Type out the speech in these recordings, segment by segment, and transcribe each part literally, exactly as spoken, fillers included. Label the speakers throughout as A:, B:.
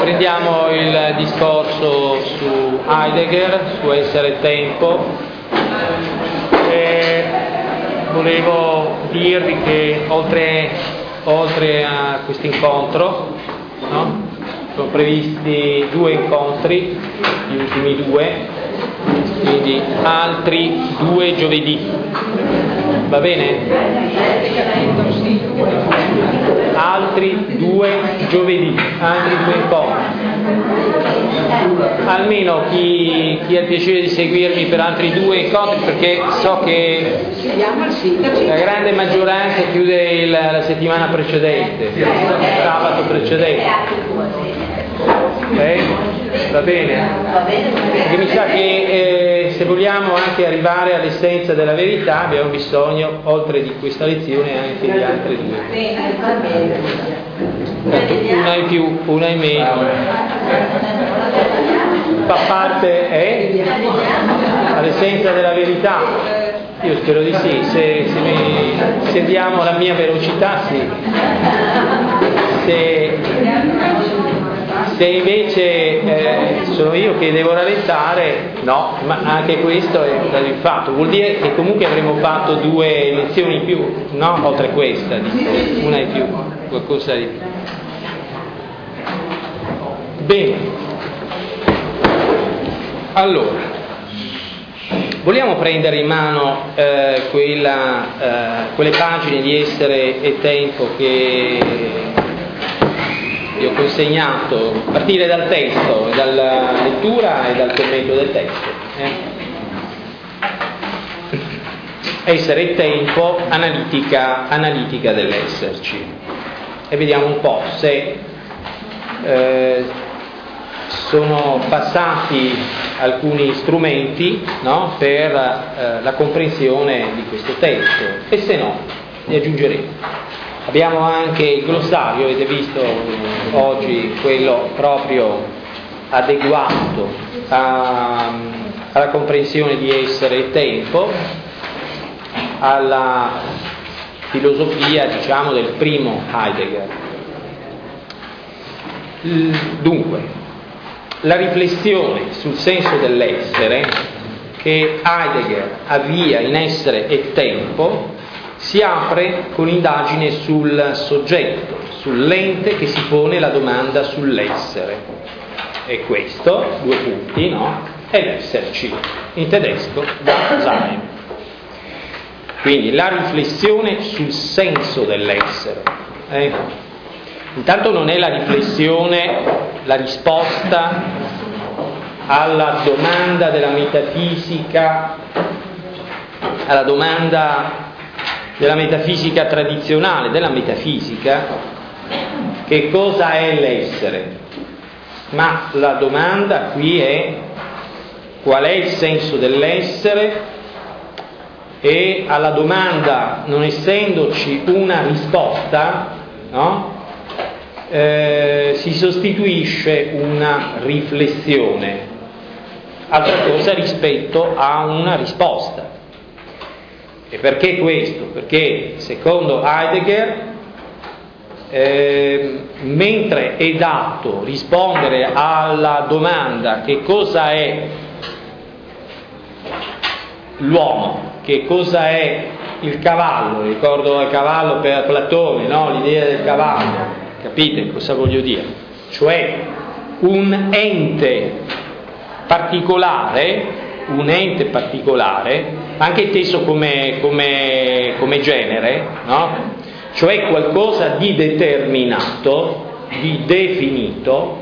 A: Prendiamo il discorso su Heidegger, su essere e tempo. E volevo dirvi che oltre, oltre a questo incontro, no? Sono previsti due incontri, gli ultimi due, quindi altri due giovedì. Va bene? Altri due giovedì, altri due incontri. Almeno chi, chi ha il piacere di seguirmi per altri due incontri, perché so che la grande maggioranza chiude il, la settimana precedente, il sabato precedente. Okay? Va bene? Perché mi sa che eh, se vogliamo anche arrivare all'essenza della verità abbiamo bisogno, oltre di questa lezione, anche di altre due. Tanto una in più, una in meno. Fa parte eh, all'essenza della verità. Io spero di sì, se, se, mi, se andiamo alla mia velocità sì. Se, se invece eh, sono io che devo rallentare, no, ma anche questo è il fatto. Vuol dire che comunque avremmo fatto due lezioni in più, no? Oltre questa, dico, una in più, qualcosa di più. Bene. Allora, vogliamo prendere in mano eh, quella, eh, quelle pagine di Essere e Tempo che vi ho consegnato, a partire dal testo, dalla lettura e dal commento del testo. Eh? Essere e Tempo, analitica, analitica dell'esserci. E vediamo un po' se eh, sono passati alcuni strumenti, no, per eh, la comprensione di questo testo, e se no ne aggiungeremo. Abbiamo anche il glossario, avete visto oggi, quello proprio adeguato a, alla comprensione di essere e tempo, alla filosofia, diciamo, del primo Heidegger. Dunque, la riflessione sul senso dell'essere che Heidegger avvia in Essere e Tempo si apre con indagine sul soggetto, sull'ente che si pone la domanda sull'essere. E questo, due punti, no? È l'esserci, in tedesco Dasein. Quindi la riflessione sul senso dell'essere. Eh? Intanto non è la riflessione, la risposta alla domanda della metafisica, alla domanda della metafisica tradizionale, della metafisica, che cosa è l'essere? Ma la domanda qui è qual è il senso dell'essere, e alla domanda, non essendoci una risposta, no? Eh, si sostituisce una riflessione, altra cosa rispetto a una risposta. E perché questo? Perché secondo Heidegger, eh, mentre è dato rispondere alla domanda che cosa è l'uomo, che cosa è il cavallo, ricordo il cavallo per Platone, no? L'idea del cavallo, capite cosa voglio dire? Cioè un ente particolare, un ente particolare, anche inteso come, come, come genere, no? Cioè qualcosa di determinato, di definito,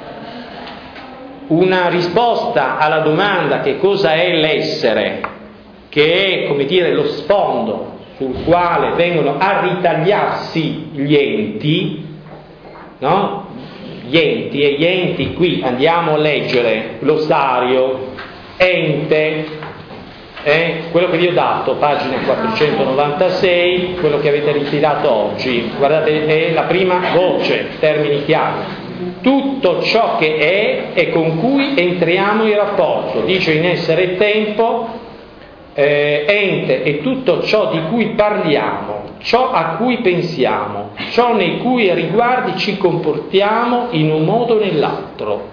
A: una risposta alla domanda che cosa è l'essere, che è, come dire, lo sfondo sul quale vengono a ritagliarsi gli enti, no? Gli enti, e gli enti qui andiamo a leggere glossario, ente, eh, quello che vi ho dato, pagina quattrocentonovantasei, quello che avete ritirato oggi, guardate, è la prima voce, termini chiari. Tutto ciò che è e con cui entriamo in rapporto, dice in Essere e Tempo, eh, ente è tutto ciò di cui parliamo, ciò a cui pensiamo, ciò nei cui riguardi ci comportiamo in un modo o nell'altro.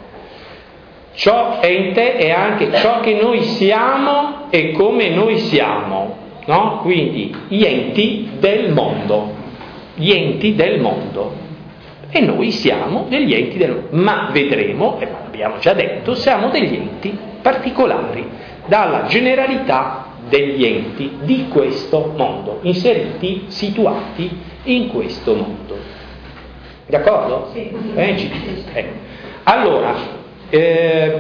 A: Ciò ente è anche ciò che noi siamo e come noi siamo, no? Quindi gli enti del mondo, gli enti del mondo, e noi siamo degli enti del mondo, ma vedremo, e abbiamo già detto, siamo degli enti particolari dalla generalità degli enti di questo mondo, inseriti, situati in questo mondo. D'accordo? Sì. Eh, eh. Allora, Eh,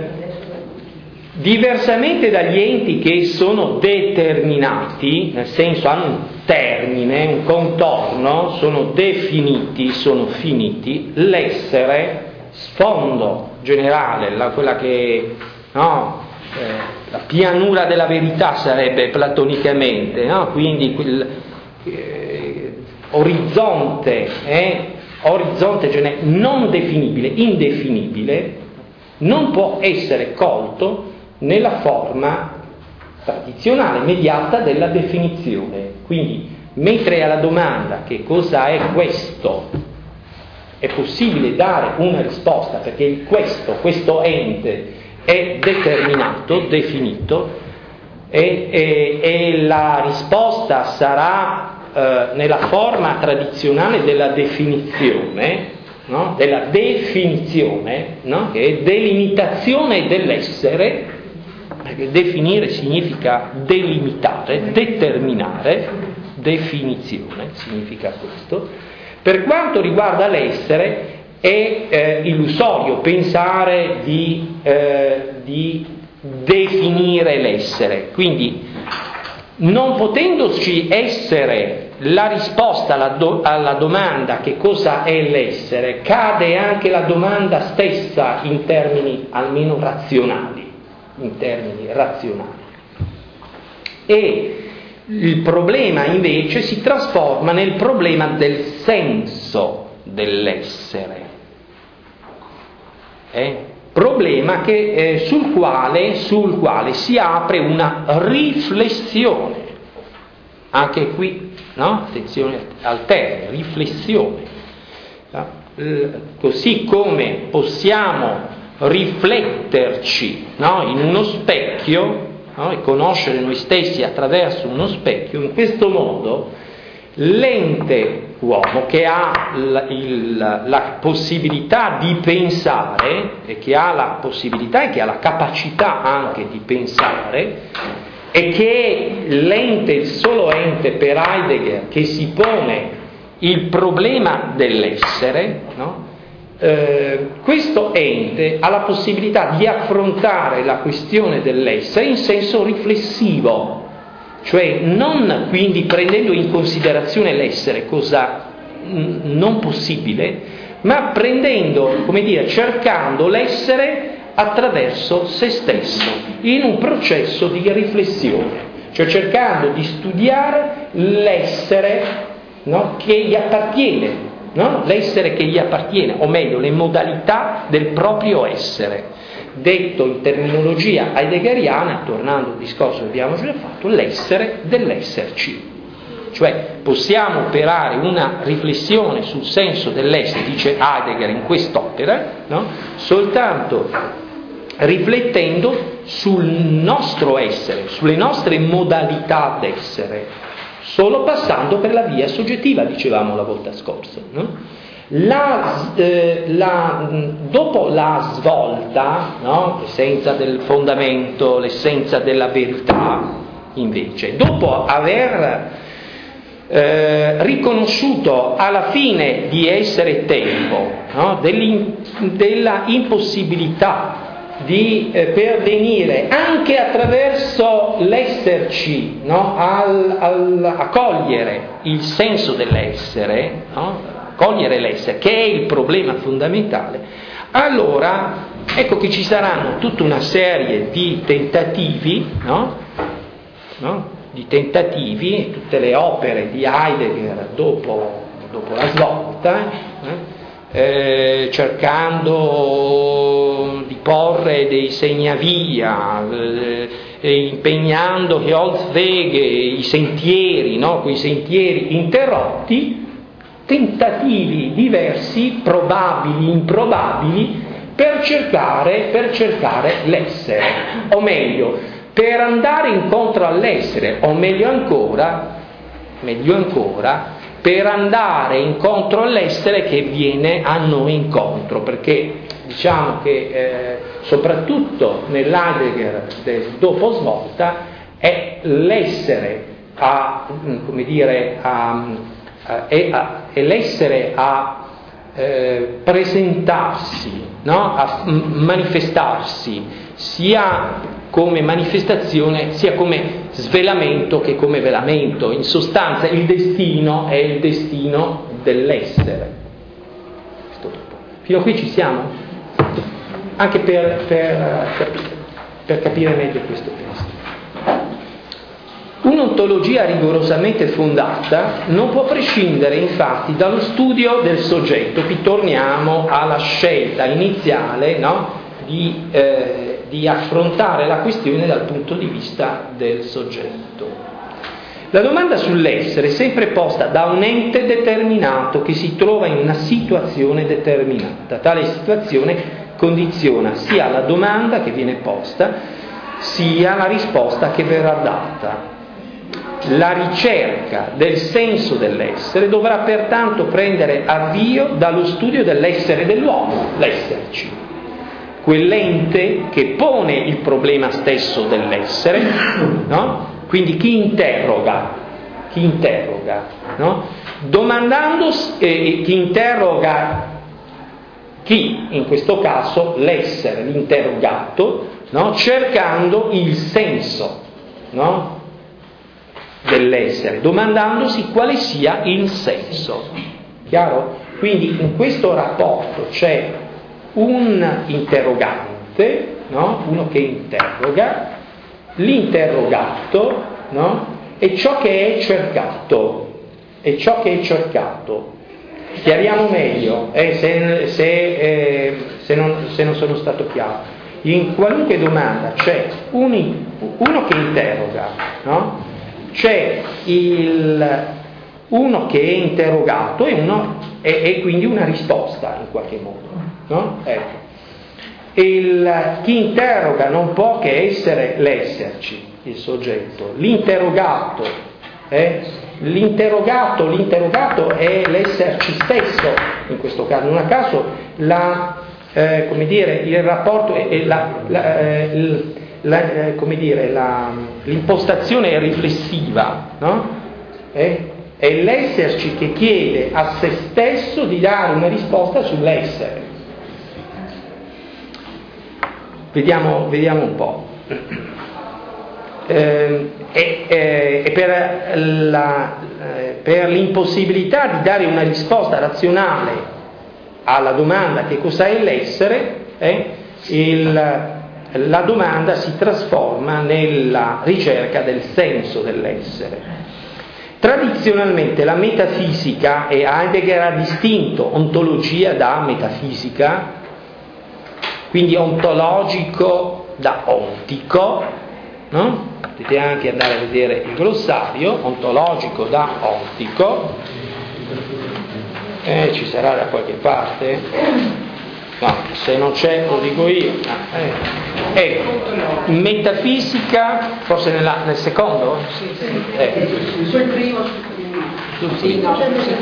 A: diversamente dagli enti che sono determinati, nel senso hanno un termine, un contorno, sono definiti, sono finiti, l'essere, sfondo generale, la, quella che, no, eh, la pianura della verità sarebbe platonicamente, no? Quindi quel eh, orizzonte, eh, orizzonte gener- non definibile, indefinibile, non può essere colto nella forma tradizionale, immediata della definizione. Quindi, mentre alla domanda che cosa è questo, è possibile dare una risposta, perché il questo, questo ente, è determinato, definito, e, e, e la risposta sarà eh, nella forma tradizionale della definizione, no? Della definizione, no? Che è delimitazione dell'essere, perché definire significa delimitare, determinare, definizione significa questo. Per quanto riguarda l'essere, è eh, illusorio pensare di, eh, di definire l'essere, quindi non potendoci essere la risposta alla, do, alla domanda che cosa è l'essere, cade anche la domanda stessa in termini almeno razionali, in termini razionali. E il problema invece si trasforma nel problema del senso dell'essere. Eh? Problema che, eh, sul, quale, sul quale si apre una riflessione. Anche qui, no? Attenzione al termine, riflessione. Eh, così come possiamo rifletterci, no? In uno specchio, no? E conoscere noi stessi attraverso uno specchio, in questo modo l'ente uomo che ha la, il, la possibilità di pensare e che ha la possibilità e che ha la capacità anche di pensare, e che è l'ente, il solo ente per Heidegger che si pone il problema dell'essere, no? Eh, questo ente ha la possibilità di affrontare la questione dell'essere in senso riflessivo, cioè non quindi prendendo in considerazione l'essere, cosa non possibile, ma prendendo, come dire, cercando l'essere attraverso se stesso, in un processo di riflessione, cioè cercando di studiare l'essere, no, che gli appartiene, no? L'essere che gli appartiene, o meglio, le modalità del proprio essere. Detto in terminologia heideggeriana, tornando al discorso che abbiamo già fatto, l'essere dell'esserci. Cioè possiamo operare una riflessione sul senso dell'essere, dice Heidegger in quest'opera, no? Soltanto riflettendo sul nostro essere, sulle nostre modalità d'essere, solo passando per la via soggettiva, dicevamo la volta scorsa, no? La, eh, la, dopo la svolta, no? L'essenza del fondamento, l'essenza della verità, invece, dopo aver eh, riconosciuto alla fine di essere tempo, no? della impossibilità di eh, pervenire anche attraverso l'esserci, no? al, al, a cogliere il senso dell'essere, no? cogliere l'essere, che è il problema fondamentale, allora ecco che ci saranno tutta una serie di tentativi, no? No? di tentativi, tutte le opere di Heidegger dopo, dopo la svolta, eh? Eh, cercando di porre dei segnavia, eh, impegnando che Holzwege, i sentieri, no? Quei sentieri interrotti, tentativi diversi, probabili, improbabili, per cercare, per cercare l'essere, o meglio, per andare incontro all'essere, o meglio ancora, meglio ancora, per andare incontro all'essere che viene a noi incontro, perché diciamo che eh, soprattutto nell'Heidegger del dopo svolta è l'essere a, come dire, a, a, è, a, è l'essere a eh, presentarsi, no? A manifestarsi sia come manifestazione sia come svelamento che come velamento. In sostanza il destino è il destino dell'essere. Fino a qui ci siamo? Anche per, per, per capire meglio questo testo. Un'ontologia rigorosamente fondata non può prescindere infatti dallo studio del soggetto. Qui torniamo alla scelta iniziale, no? di, eh, di affrontare la questione dal punto di vista del soggetto. La domanda sull'essere è sempre posta da un ente determinato che si trova in una situazione determinata. Tale situazione condiziona sia la domanda che viene posta, sia la risposta che verrà data. La ricerca del senso dell'essere dovrà pertanto prendere avvio dallo studio dell'essere dell'uomo, l'esserci, quell'ente che pone il problema stesso dell'essere, no? Quindi chi interroga, chi interroga, no? Domandandosi, eh, chi interroga chi, in questo caso l'essere, l'interrogato, no? Cercando il senso, no? dell'essere, domandandosi quale sia il senso. Chiaro? Quindi in questo rapporto c'è un interrogante, no? Uno che interroga, l'interrogato, no? E ciò che è cercato, e ciò che è cercato. Chiariamo meglio, eh, se, se, eh, se, non, se non sono stato chiaro. In qualunque domanda c'è un, uno che interroga, no? C'è il, uno che è interrogato e, uno, e, e quindi una risposta in qualche modo, no? Ecco. Il, chi interroga non può che essere l'esserci, il soggetto. L'interrogato, eh? l'interrogato, l'interrogato è l'esserci stesso in questo caso. Non a caso la, eh, come dire, il rapporto è la, la, eh, il, La, eh, come dire, la, l'impostazione è riflessiva, no? È, è l'esserci che chiede a se stesso di dare una risposta sull'essere. Vediamo, vediamo un po'. Eh, e, eh, e per, la, eh, per l'impossibilità di dare una risposta razionale alla domanda che cos'è l'essere, eh, il la domanda si trasforma nella ricerca del senso dell'essere. Tradizionalmente la metafisica, e Heidegger ha distinto ontologia da metafisica, quindi ontologico da ontico, no? Potete anche andare a vedere il glossario, ontologico da ontico, eh, ci sarà da qualche parte? No, se non c'è lo dico io. Ah, eh. Ecco, metafisica, forse nella, nel secondo?
B: Sì, sì.
A: Eh.
B: Sul primo, sì, no.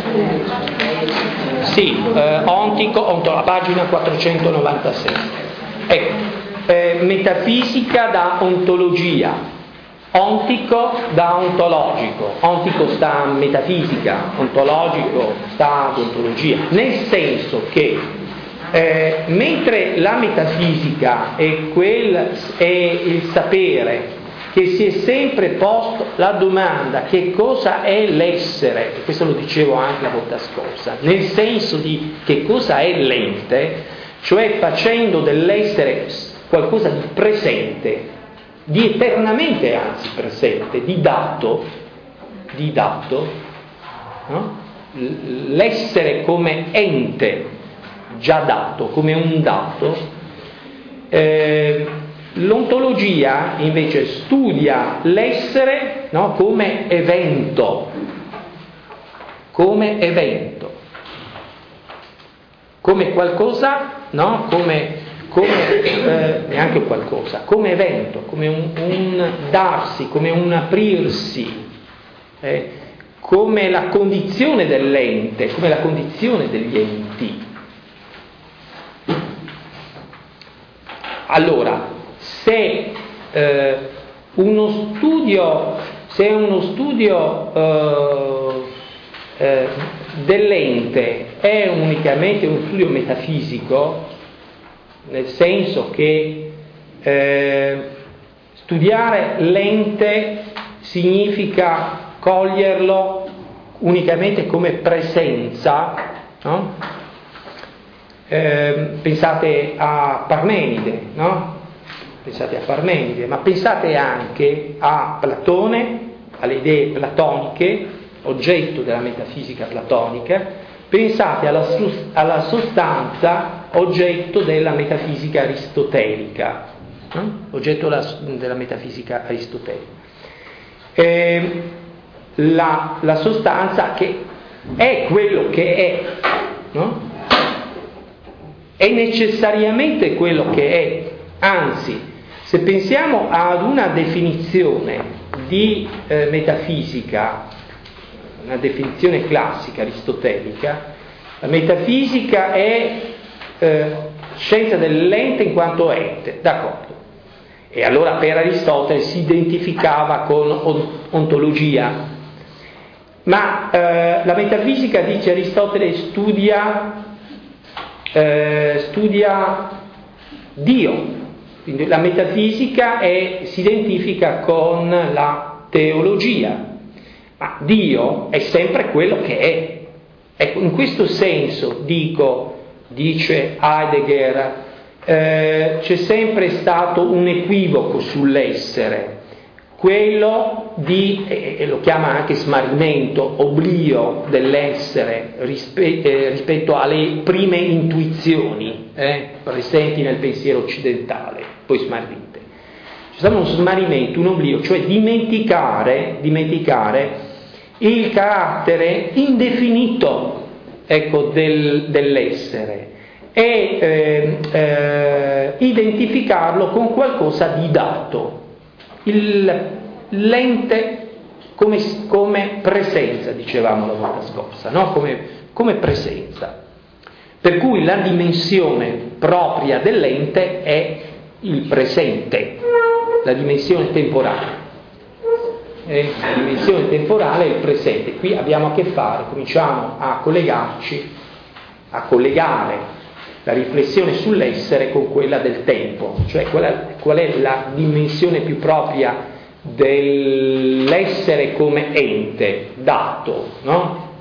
A: Sì, eh, ontico, onto, la pagina quattrocentonovantasei. Ecco, eh, metafisica da ontologia, ontico da ontologico, ontico sta a metafisica, ontologico sta ad ontologia, nel senso che Eh, mentre la metafisica è, quel, è il sapere che si è sempre posto la domanda che cosa è l'essere, e questo lo dicevo anche la volta scorsa, nel senso di che cosa è l'ente, cioè facendo dell'essere qualcosa di presente, di eternamente anzi presente, di dato, di dato, no? L'essere come ente già dato, come un dato, Eh, l'ontologia invece studia l'essere, no, come evento, come evento, come qualcosa, no, come, come eh, neanche qualcosa, come evento, come un, un darsi, come un aprirsi, eh, come la condizione dell'ente, come la condizione degli enti. Allora, se eh, uno studio, se uno studio eh, eh, dell'ente è unicamente uno studio metafisico, nel senso che eh, studiare l'ente significa coglierlo unicamente come presenza, no? Eh, pensate a Parmenide, no? Pensate a Parmenide, ma pensate anche a Platone, alle idee platoniche, oggetto della metafisica platonica, pensate alla, alla sostanza, oggetto della metafisica aristotelica, no? Oggetto della, della metafisica aristotelica. Eh, la, la sostanza che è quello che è, no? È necessariamente quello che è, anzi, se pensiamo ad una definizione di eh, metafisica, una definizione classica aristotelica, la metafisica è eh, scienza dell'ente in quanto ente, d'accordo. E allora per Aristotele si identificava con ontologia, ma eh, la metafisica, dice Aristotele, studia Eh, studia Dio, quindi la metafisica è, si identifica con la teologia, ma Dio è sempre quello che è. Ecco, in questo senso dico, dice Heidegger, eh, c'è sempre stato un equivoco sull'essere, quello di, e eh, lo chiama anche smarrimento, oblio dell'essere rispe, eh, rispetto alle prime intuizioni eh, presenti nel pensiero occidentale, poi smarrite. C'è stato uno smarrimento, un oblio, cioè dimenticare, dimenticare il carattere indefinito, ecco, del, dell'essere e eh, eh, identificarlo con qualcosa di dato. Il, l'ente come, come presenza, dicevamo la volta scorsa, no? come, come presenza. Per cui la dimensione propria dell'ente è il presente, la dimensione temporale. Eh, la dimensione temporale è il presente. Qui abbiamo a che fare, cominciamo a collegarci, a collegare la riflessione sull'essere con quella del tempo, cioè qual, qual è la dimensione più propria dell'essere come ente, dato, no?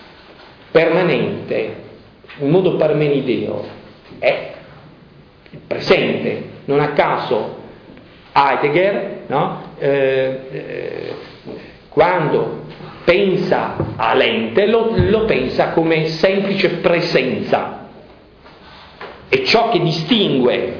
A: Permanente, in modo parmenideo, è il presente. Non a caso Heidegger, no? eh, eh, quando pensa all'ente lo, lo pensa come semplice presenza. E ciò che distingue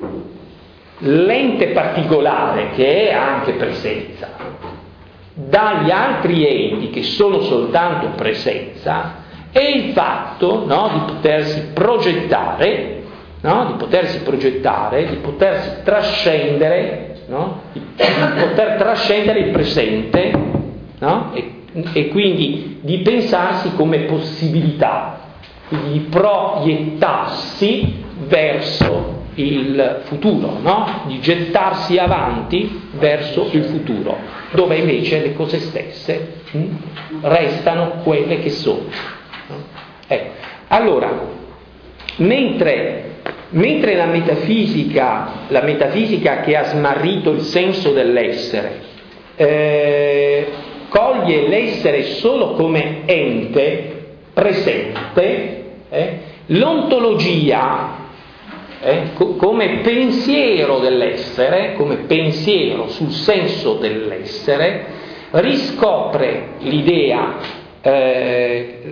A: l'ente particolare, che è anche presenza, dagli altri enti che sono soltanto presenza, è il fatto, no, di potersi progettare, no, di potersi progettare, di potersi trascendere, no, di, di poter trascendere il presente, no, e, e quindi di pensarsi come possibilità, quindi di proiettarsi verso il futuro, no? Di gettarsi avanti verso il futuro, dove invece le cose stesse mh, restano quelle che sono. No? Ecco. Allora, mentre, mentre la metafisica, la metafisica che ha smarrito il senso dell'essere, eh, coglie l'essere solo come ente presente, eh, l'ontologia eh, co- come pensiero dell'essere, come pensiero sul senso dell'essere, riscopre l'idea eh,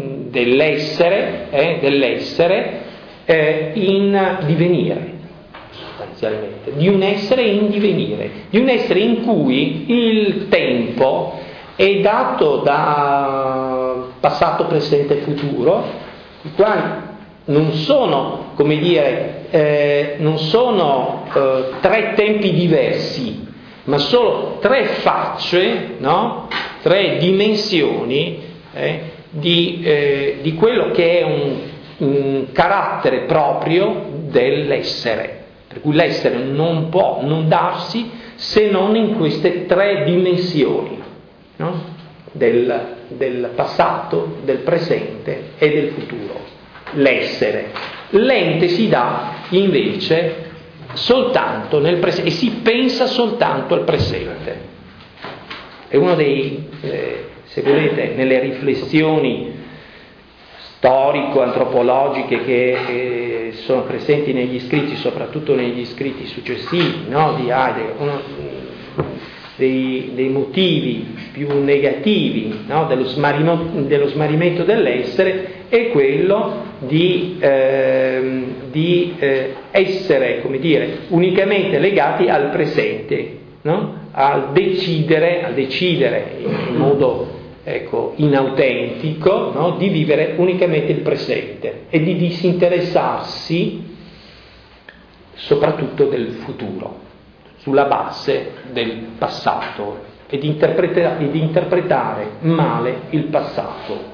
A: dell'essere, eh, dell'essere eh, in divenire, sostanzialmente, di un essere in divenire, di un essere in cui il tempo è dato da passato, presente e futuro, i quali non sono, come dire, eh, non sono eh, tre tempi diversi, ma solo tre facce, no? Tre dimensioni eh, di, eh, di quello che è un, un carattere proprio dell'essere, per cui l'essere non può non darsi se non in queste tre dimensioni, no? del, del passato, del presente e del futuro. L'essere, l'ente si dà invece soltanto nel presente e si pensa soltanto al presente. È uno dei, eh, se volete, nelle riflessioni storico-antropologiche che eh, sono presenti negli scritti, soprattutto negli scritti successivi, no, di Heidegger, uno dei, dei motivi più negativi, no, dello, smarimo, dello smarrimento dell'essere è quello di, eh, di eh, essere, come dire, unicamente legati al presente, no? Al decidere, a decidere in modo ecco, inautentico, no? Di vivere unicamente il presente e di disinteressarsi soprattutto del futuro, sulla base del passato e di interpretare, di interpretare male il passato.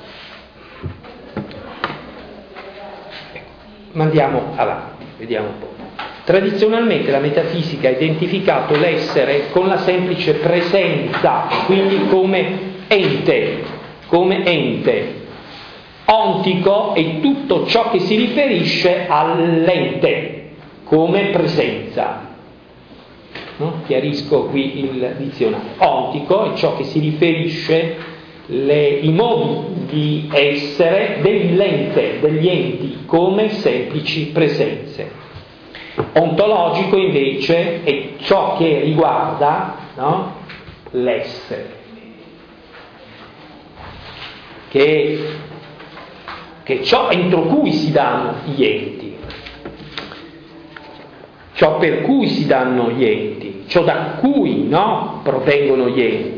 A: Ma andiamo avanti, vediamo un po'. Tradizionalmente la metafisica ha identificato l'essere con la semplice presenza, quindi come ente, come ente. Ontico è tutto ciò che si riferisce all'ente, come presenza. No? Chiarisco qui il dizionario. Ontico è ciò che si riferisce le, i modi di essere dell'ente, degli enti, come semplici presenze. Ontologico invece è ciò che riguarda, no? L'essere, che, che è ciò entro cui si danno gli enti, ciò per cui si danno gli enti, ciò da cui, no? Provengono gli enti.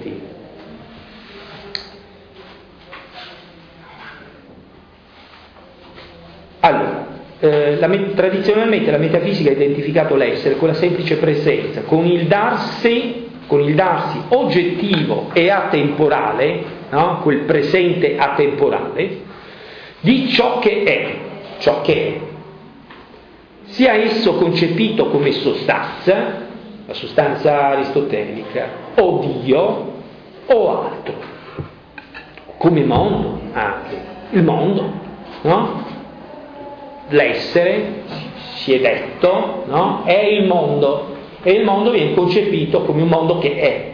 A: Allora, eh, la, tradizionalmente la metafisica ha identificato l'essere con la semplice presenza, con il darsi, con il darsi oggettivo e atemporale, no? Quel presente atemporale, di ciò che è, ciò che è, sia esso concepito come sostanza, la sostanza aristotelica, o Dio, o altro, come mondo anche, il mondo, no? L'essere, si è detto, no? È il mondo, e il mondo viene concepito come un mondo che è.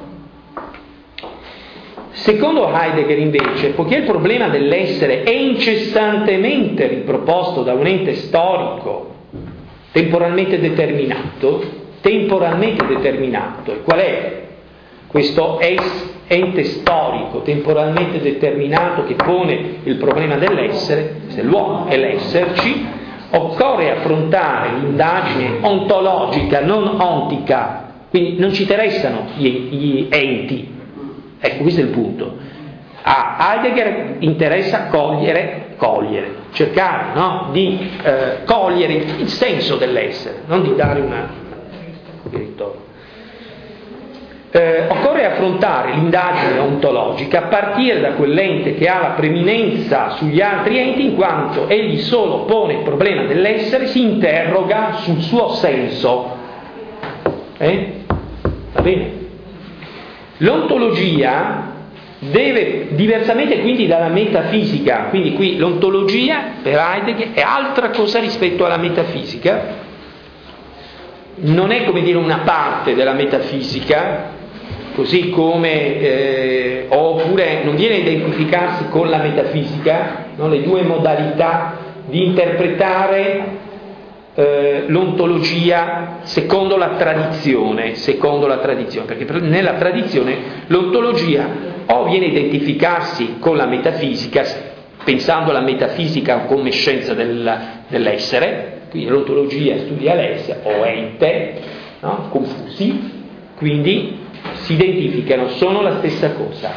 A: Secondo Heidegger invece, poiché il problema dell'essere è incessantemente riproposto da un ente storico temporalmente determinato, temporalmente determinato, e qual è questo ente storico temporalmente determinato che pone il problema dell'essere, se l'uomo è l'esserci, occorre affrontare l'indagine ontologica, non ontica, quindi non ci interessano gli, gli enti. Ecco, questo è il punto. A Heidegger interessa cogliere, cogliere, cercare, no? di eh, cogliere il senso dell'essere, non di dare una diritto. Eh, occorre affrontare l'indagine ontologica a partire da quell'ente che ha la preminenza sugli altri enti, in quanto egli solo pone il problema dell'essere, si interroga sul suo senso. Eh? Va bene? L'ontologia deve, diversamente quindi dalla metafisica, quindi qui l'ontologia per Heidegger è altra cosa rispetto alla metafisica, non è come dire una parte della metafisica, così come eh, oppure non viene a identificarsi con la metafisica, no? Le due modalità di interpretare eh, l'ontologia secondo la tradizione, secondo la tradizione, perché nella tradizione l'ontologia o viene a identificarsi con la metafisica, pensando alla metafisica come scienza del, dell'essere, quindi l'ontologia studia l'essere o ente, no? Confusi, quindi si identificano, sono la stessa cosa.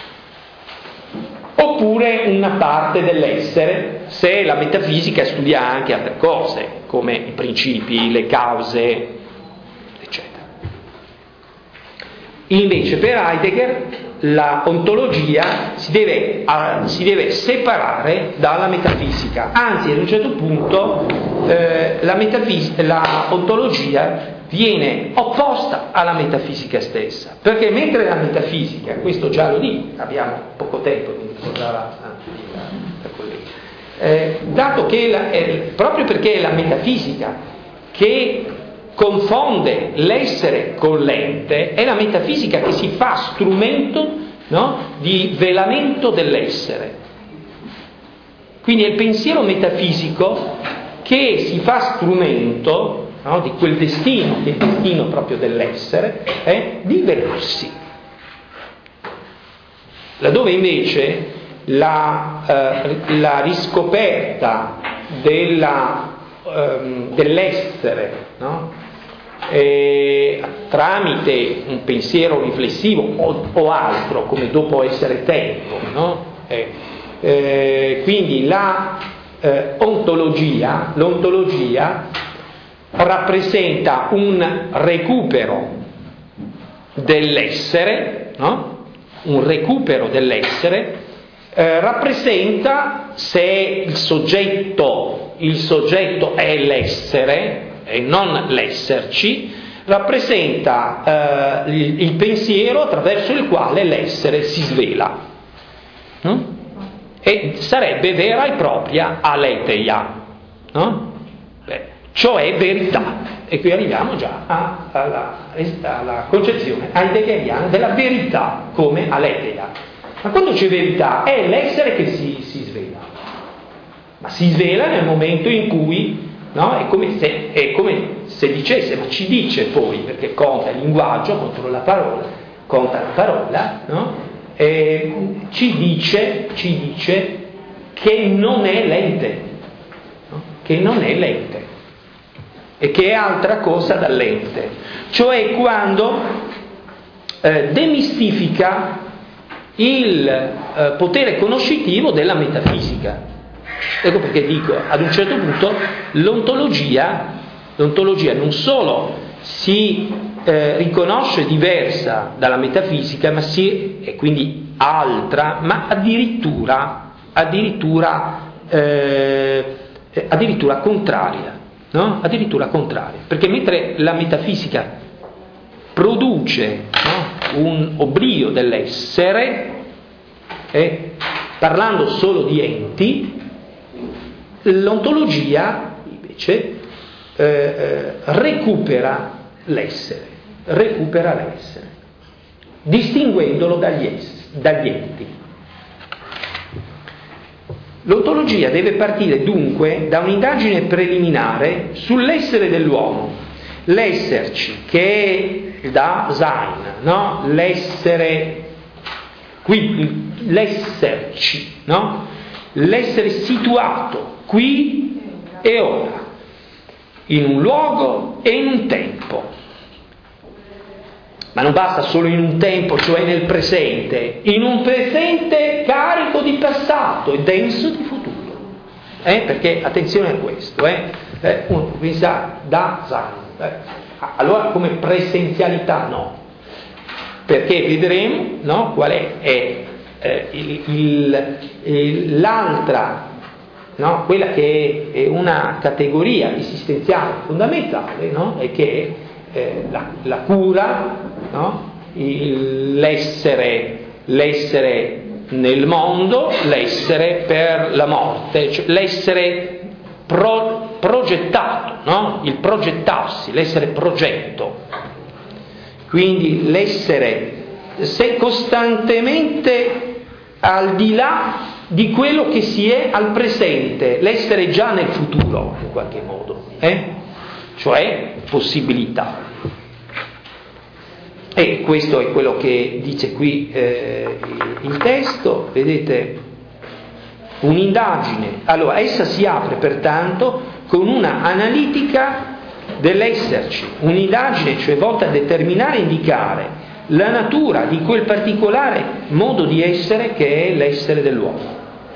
A: Oppure una parte dell'essere, se la metafisica studia anche altre cose, come i principi, le cause, eccetera. Invece per Heidegger la ontologia si deve, uh, si deve separare dalla metafisica, anzi ad un certo punto eh, la, metafis- la ontologia viene opposta alla metafisica stessa, perché mentre la metafisica, questo già lo dico, abbiamo poco tempo, quindi ricordava la collega, eh, dato che la, eh, proprio perché è la metafisica che confonde l'essere con l'ente, è la metafisica che si fa strumento, no, di velamento dell'essere. Quindi è il pensiero metafisico che si fa strumento, no, di quel destino, che è il destino proprio dell'essere, eh, di velarsi. Laddove invece la, eh, la riscoperta della, ehm, dell'essere, no, eh, tramite un pensiero riflessivo o, o altro, come dopo essere tempo, no? eh, eh, quindi la eh, ontologia, l'ontologia rappresenta un recupero dell'essere, no? Un recupero dell'essere, eh, rappresenta, se il soggetto, il soggetto è l'essere e non l'esserci, rappresenta eh, il, il pensiero attraverso il quale l'essere si svela, no? E sarebbe vera e propria aletheia, no? Beh, cioè verità. E qui arriviamo già a, alla, alla concezione heideggeriana della verità come aletheia. Ma quando c'è verità è l'essere che si, si svela, ma si svela nel momento in cui, no? È come se, è come se dicesse, ma ci dice poi, perché conta il linguaggio contro la parola, conta la parola, no? E ci dice, ci dice che non è l'ente, no? Che non è l'ente e che è altra cosa dall'ente, cioè quando eh, demistifica il eh, potere conoscitivo della metafisica. Ecco perché dico, ad un certo punto l'ontologia, l'ontologia non solo si eh, riconosce diversa dalla metafisica, ma si, e quindi altra, ma addirittura, addirittura, eh, addirittura contraria. No? Addirittura contrario, perché mentre la metafisica produce, no, un oblio dell'essere, eh, parlando solo di enti, l'ontologia invece eh, eh, recupera l'essere, recupera l'essere, distinguendolo dagli, ess- dagli enti. L'ontologia deve partire dunque da un'indagine preliminare sull'essere dell'uomo, l'esserci che è da Sein, no? L'essere, qui l'esserci, no? L'essere situato qui e ora, in un luogo e in un tempo. Ma non basta solo in un tempo, cioè nel presente, in un presente carico di passato e denso di futuro. Eh? Perché attenzione a questo, eh? Eh, uno pensa da Sein, eh? Allora come presenzialità no, perché vedremo, no, qual è, è eh, il, il, il, l'altra, no, quella che è una categoria esistenziale fondamentale, no, e che è eh, la, la cura, no, il, l'essere, l'essere nel mondo, l'essere per la morte, cioè l'essere pro, progettato, no? Il progettarsi, l'essere progetto. Quindi l'essere se costantemente al di là di quello che si è al presente, l'essere già nel futuro in qualche modo, eh? Cioè possibilità. E questo è quello che dice qui eh, il testo, vedete, un'indagine. Allora, essa si apre pertanto con una analitica dell'esserci, un'indagine cioè volta a determinare e indicare la natura di quel particolare modo di essere che è l'essere dell'uomo.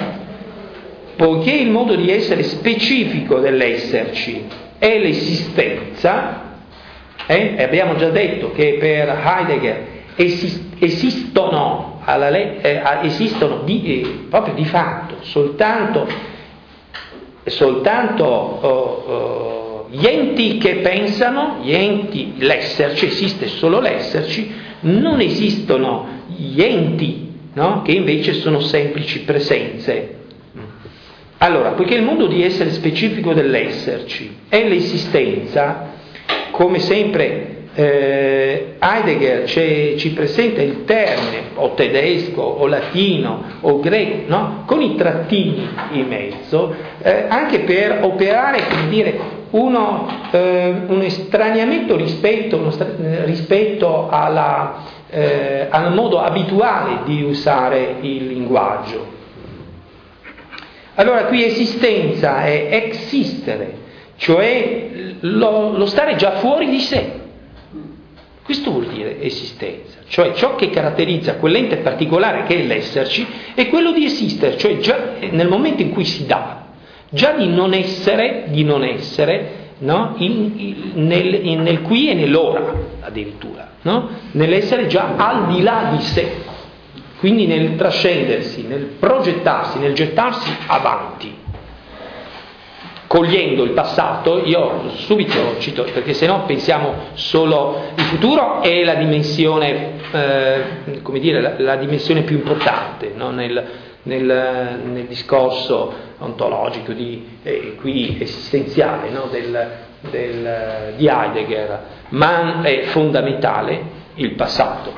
A: Poiché il modo di essere specifico dell'esserci è l'esistenza, eh, e abbiamo già detto che per Heidegger esist- esistono, alla le- eh, esistono di, eh, proprio di fatto soltanto, soltanto oh, oh, gli enti che pensano, gli enti, l'esserci, esiste solo l'esserci, non esistono gli enti, no? Che invece sono semplici presenze. Allora, poiché il modo di essere specifico dell'esserci è l'esistenza, come sempre eh, Heidegger ci, ci presenta il termine, o tedesco, o latino, o greco, no? Con i trattini in mezzo, eh, anche per operare, come dire, uno, eh, un estraniamento rispetto, uno stra- rispetto alla, eh, al modo abituale di usare il linguaggio. Allora qui esistenza è existere, cioè lo, lo stare già fuori di sé. Questo vuol dire esistenza, cioè ciò che caratterizza quell'ente particolare che è l'esserci è quello di esistere, cioè già nel momento in cui si dà, già di non essere, di non essere, no? in, in, nel, in, nel qui e nell'ora addirittura, no? Nell'essere già al di là di sé. Quindi nel trascendersi, nel progettarsi, nel gettarsi avanti, cogliendo il passato. Io subito cito, perché se no pensiamo solo il futuro è la dimensione, eh, come dire, la, la dimensione più importante, no? nel, nel, nel discorso ontologico di, eh, qui esistenziale, no? del, del, di Heidegger, ma è fondamentale il passato.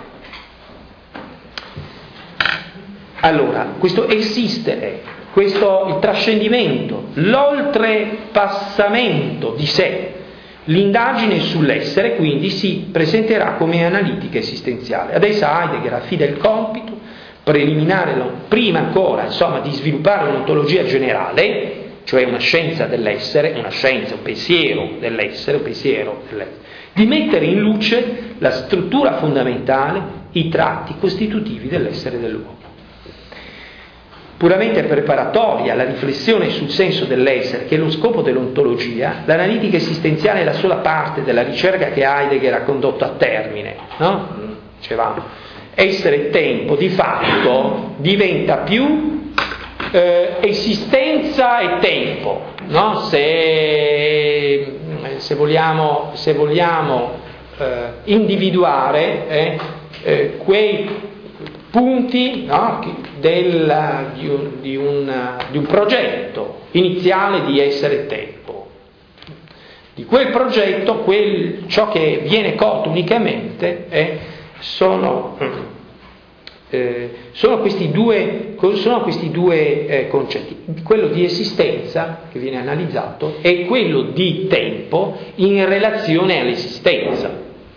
A: Allora, questo esistere, questo il trascendimento, l'oltrepassamento di sé, l'indagine sull'essere, quindi si presenterà come analitica esistenziale. Ad essa Heidegger affida il compito preliminare, prima ancora, insomma, di sviluppare un'ontologia generale, cioè una scienza dell'essere, una scienza, un pensiero dell'essere, un pensiero dell'essere, di mettere in luce la struttura fondamentale, i tratti costitutivi dell'essere dell'uomo. Puramente preparatoria alla riflessione sul senso dell'essere, che è lo scopo dell'ontologia, l'analitica esistenziale è la sola parte della ricerca che Heidegger ha condotto a termine, no? Dicevamo, essere tempo di fatto diventa più eh, esistenza e tempo, no? Se, se vogliamo, se vogliamo eh, individuare eh, eh, quei punti, no, del, di, un, di, un, di un progetto iniziale di essere tempo. Di quel progetto, quel, ciò che viene colto unicamente eh, sono, eh, sono questi due, sono questi due eh, concetti. Quello di esistenza, che viene analizzato, e quello di tempo in relazione all'esistenza.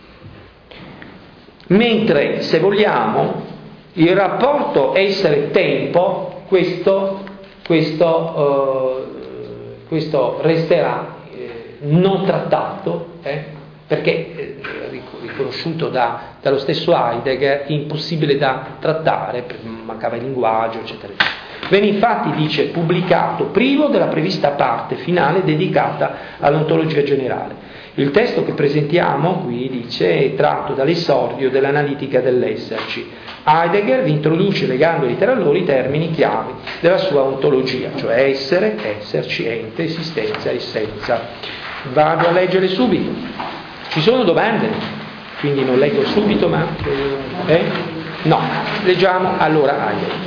A: Mentre, se vogliamo, il rapporto essere-tempo, questo, questo, eh, questo resterà eh, non trattato, eh, perché eh, riconosciuto da, dallo stesso Heidegger, impossibile da trattare, mancava il linguaggio, eccetera, eccetera. Venne infatti, dice, pubblicato privo della prevista parte finale dedicata all'ontologia generale. Il testo che presentiamo qui, dice, è tratto dall'esordio dell'analitica dell'esserci. Heidegger vi introduce, legandoli tra loro, i termini chiave della sua ontologia, cioè essere, esserci, ente, esistenza, essenza. Vado a leggere subito. Ci sono domande? Quindi non leggo subito, ma... Eh? No, leggiamo allora Heidegger.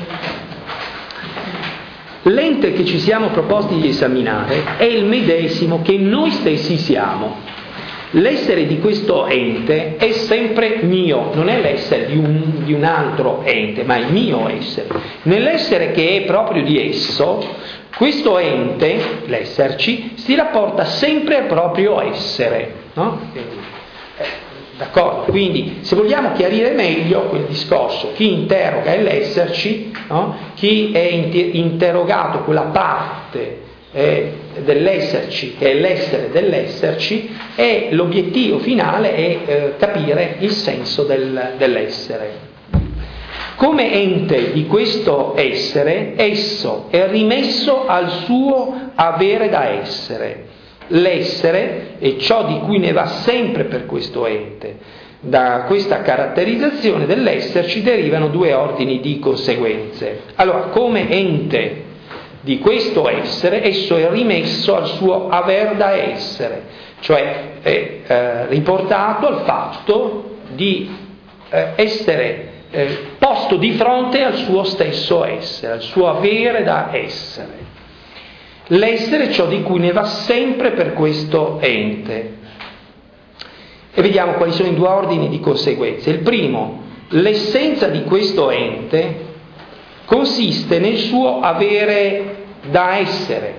A: L'ente che ci siamo proposti di esaminare è il medesimo che noi stessi siamo. L'essere di questo ente è sempre mio, non è l'essere di un, di un altro ente, ma il mio essere. Nell'essere che è proprio di esso, questo ente, l'esserci, si rapporta sempre al proprio essere, no? D'accordo? Quindi, se vogliamo chiarire meglio quel discorso, chi interroga è l'esserci, no? Chi è inter- interrogato, quella parte eh, dell'esserci, che è l'essere dell'esserci, e l'obiettivo finale è eh, capire il senso del, dell'essere. Come ente di questo essere, esso è rimesso al suo avere da essere. L'essere è ciò di cui ne va sempre per questo ente. Da questa caratterizzazione dell'esserci derivano due ordini di conseguenze. Allora, come ente di questo essere, esso è rimesso al suo aver da essere, cioè è eh, riportato al fatto di eh, essere eh, posto di fronte al suo stesso essere, al suo avere da essere. L'essere è ciò di cui ne va sempre per questo ente. E vediamo quali sono i due ordini di conseguenze. Il primo, l'essenza di questo ente consiste nel suo avere da essere,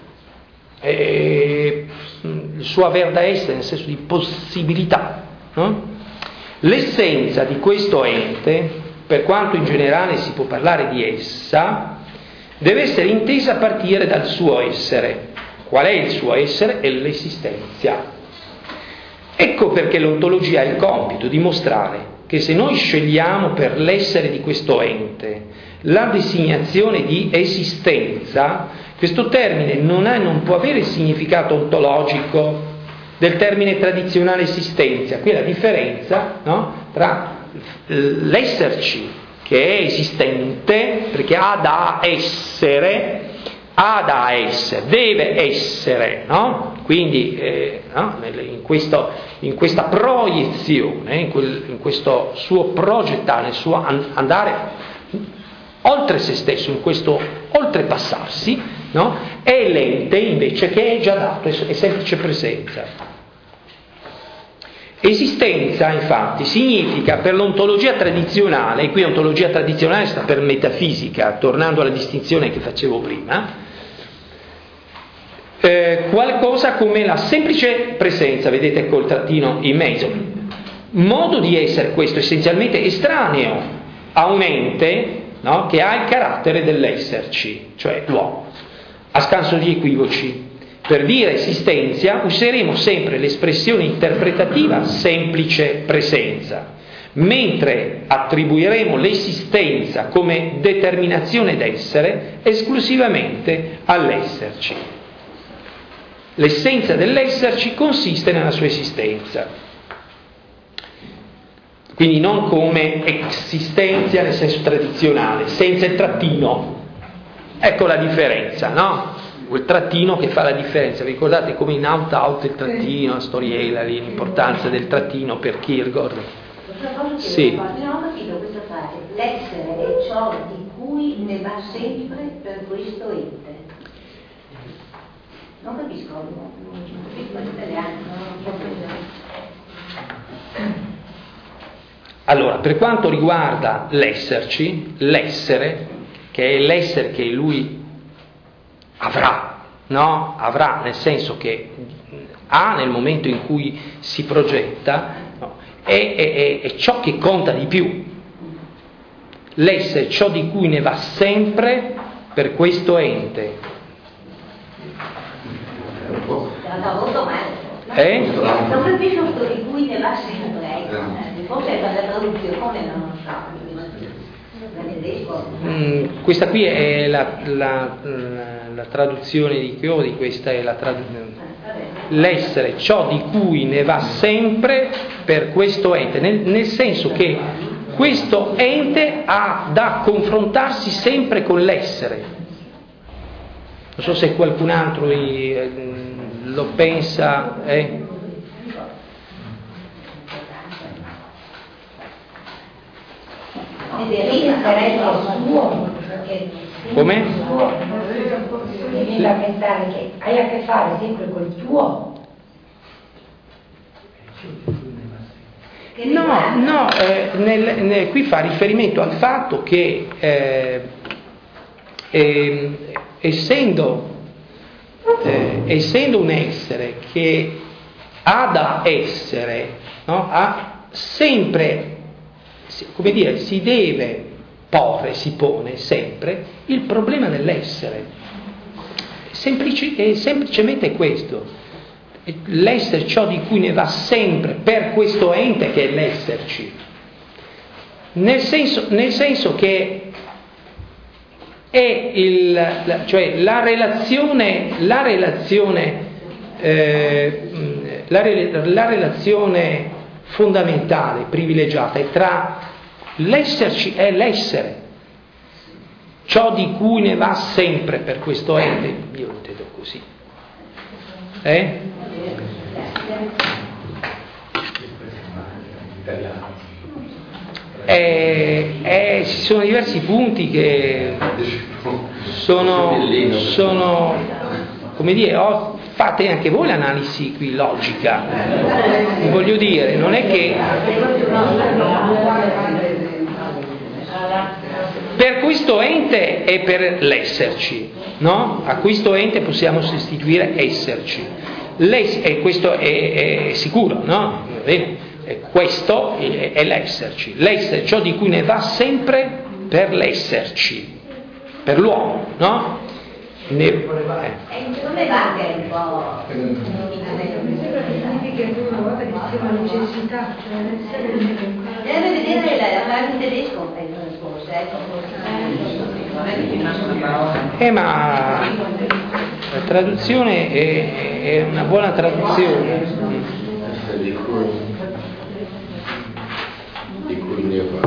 A: e il suo avere da essere nel senso di possibilità, no? L'essenza di questo ente, per quanto in generale si può parlare di essa, deve essere intesa a partire dal suo essere. Qual è il suo essere? È l'esistenza. Ecco perché l'ontologia ha il compito di mostrare che se noi scegliamo per l'essere di questo ente la designazione di esistenza, questo termine non, ha, non può avere il significato ontologico del termine tradizionale esistenza. Qui è la differenza, no, tra l'esserci, che è esistente, perché ha da essere, ha da essere, deve essere, no? Quindi eh, no? in, questo, in questa proiezione, in, quel, in questo suo progettare, nel suo andare oltre se stesso, in questo oltrepassarsi, no? È l'ente invece che è già dato, è, è semplice presenza. Esistenza, infatti, significa per l'ontologia tradizionale, e qui ontologia tradizionale sta per metafisica, tornando alla distinzione che facevo prima, eh, qualcosa come la semplice presenza, vedete col trattino in mezzo, modo di essere questo essenzialmente estraneo a un ente, no, che ha il carattere dell'esserci, cioè l'uomo. A scanso di equivoci, per dire esistenza useremo sempre l'espressione interpretativa semplice presenza, mentre attribuiremo l'esistenza come determinazione d'essere esclusivamente all'esserci. L'essenza dell'esserci consiste nella sua esistenza, quindi non come esistenza nel senso tradizionale, senza il trattino. Ecco la differenza, no? Quel trattino che fa la differenza. Vi ricordate come in Out Out il trattino, la storiella lì, l'importanza del trattino per Kierkegaard? Sì.
C: Non ho capito questa frase. L'essere è ciò di cui ne va sempre per questo ente. Non capisco, non capisco l'italiano, non capisco.
A: Allora, per quanto riguarda l'esserci, l'essere, che è l'essere che lui avrà, no? Avrà nel senso che ha nel momento in cui si progetta, no? è, è, è ciò che conta di più. L'essere è ciò di cui ne va sempre per questo ente. Eh?
C: Non capisco sto di cui ne va sempre, forse per la traduzione, come non lo so.
A: Mm, questa qui è la, la, la, la traduzione di Chiodi, questa è la traduzione. L'essere, ciò di cui ne va sempre per questo ente, nel, nel senso che questo ente ha da confrontarsi sempre con l'essere. Non so se qualcun altro eh, lo pensa. Eh? Come?
C: Devi lamentare che hai a che fare sempre col tuo.
A: No, no, eh, nel, nel, qui fa riferimento al fatto che eh, eh, essendo, eh, essendo un essere che ha da essere, no, ha sempre, come dire, si deve porre, si pone sempre il problema dell'essere. semplici, è semplicemente questo. L'essere ciò di cui ne va sempre per questo ente che è l'esserci. Nel senso, nel senso che è il, cioè la relazione, la relazione, eh, la, la relazione fondamentale, privilegiata, è tra l'esserci e l'essere, ciò di cui ne va sempre per questo ente. Io lo intendo così. Eh? Eh, eh, ci sono diversi punti che sono, sono come dire, oh, fate anche voi l'analisi qui logica, voglio dire, non è che per questo ente e per l'esserci, no? A questo ente possiamo sostituire esserci, l'es- e questo è, è sicuro, no? Va bene? E questo è l'esserci, l'essere, ciò di cui ne va sempre per l'esserci, per l'uomo, no? Ne... Eh.
C: Come va anche un po'? Deve vedere la frase in tedesco,
A: Eh, ma la traduzione è, è una buona traduzione.
D: Di cui ne va.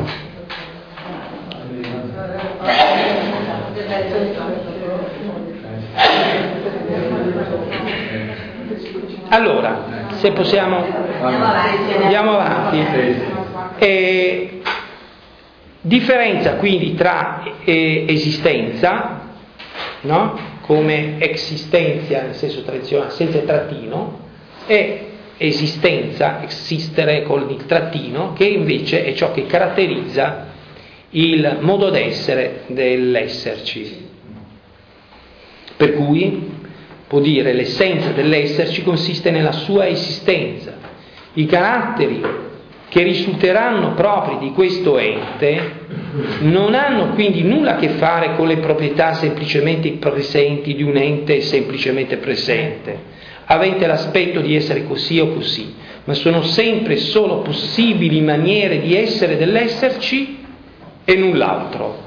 A: Allora, se possiamo, andiamo avanti. Eh, differenza quindi tra eh, esistenza, no? Come existenza nel senso tradizionale, senza il trattino, e esistenza, existere con il trattino, che invece è ciò che caratterizza il modo d'essere dell'esserci. Per cui può dire l'essenza dell'esserci consiste nella sua esistenza. I caratteri che risulteranno propri di questo ente non hanno quindi nulla a che fare con le proprietà semplicemente presenti di un ente semplicemente presente, avente l'aspetto di essere così o così, ma sono sempre solo possibili maniere di essere dell'esserci e null'altro.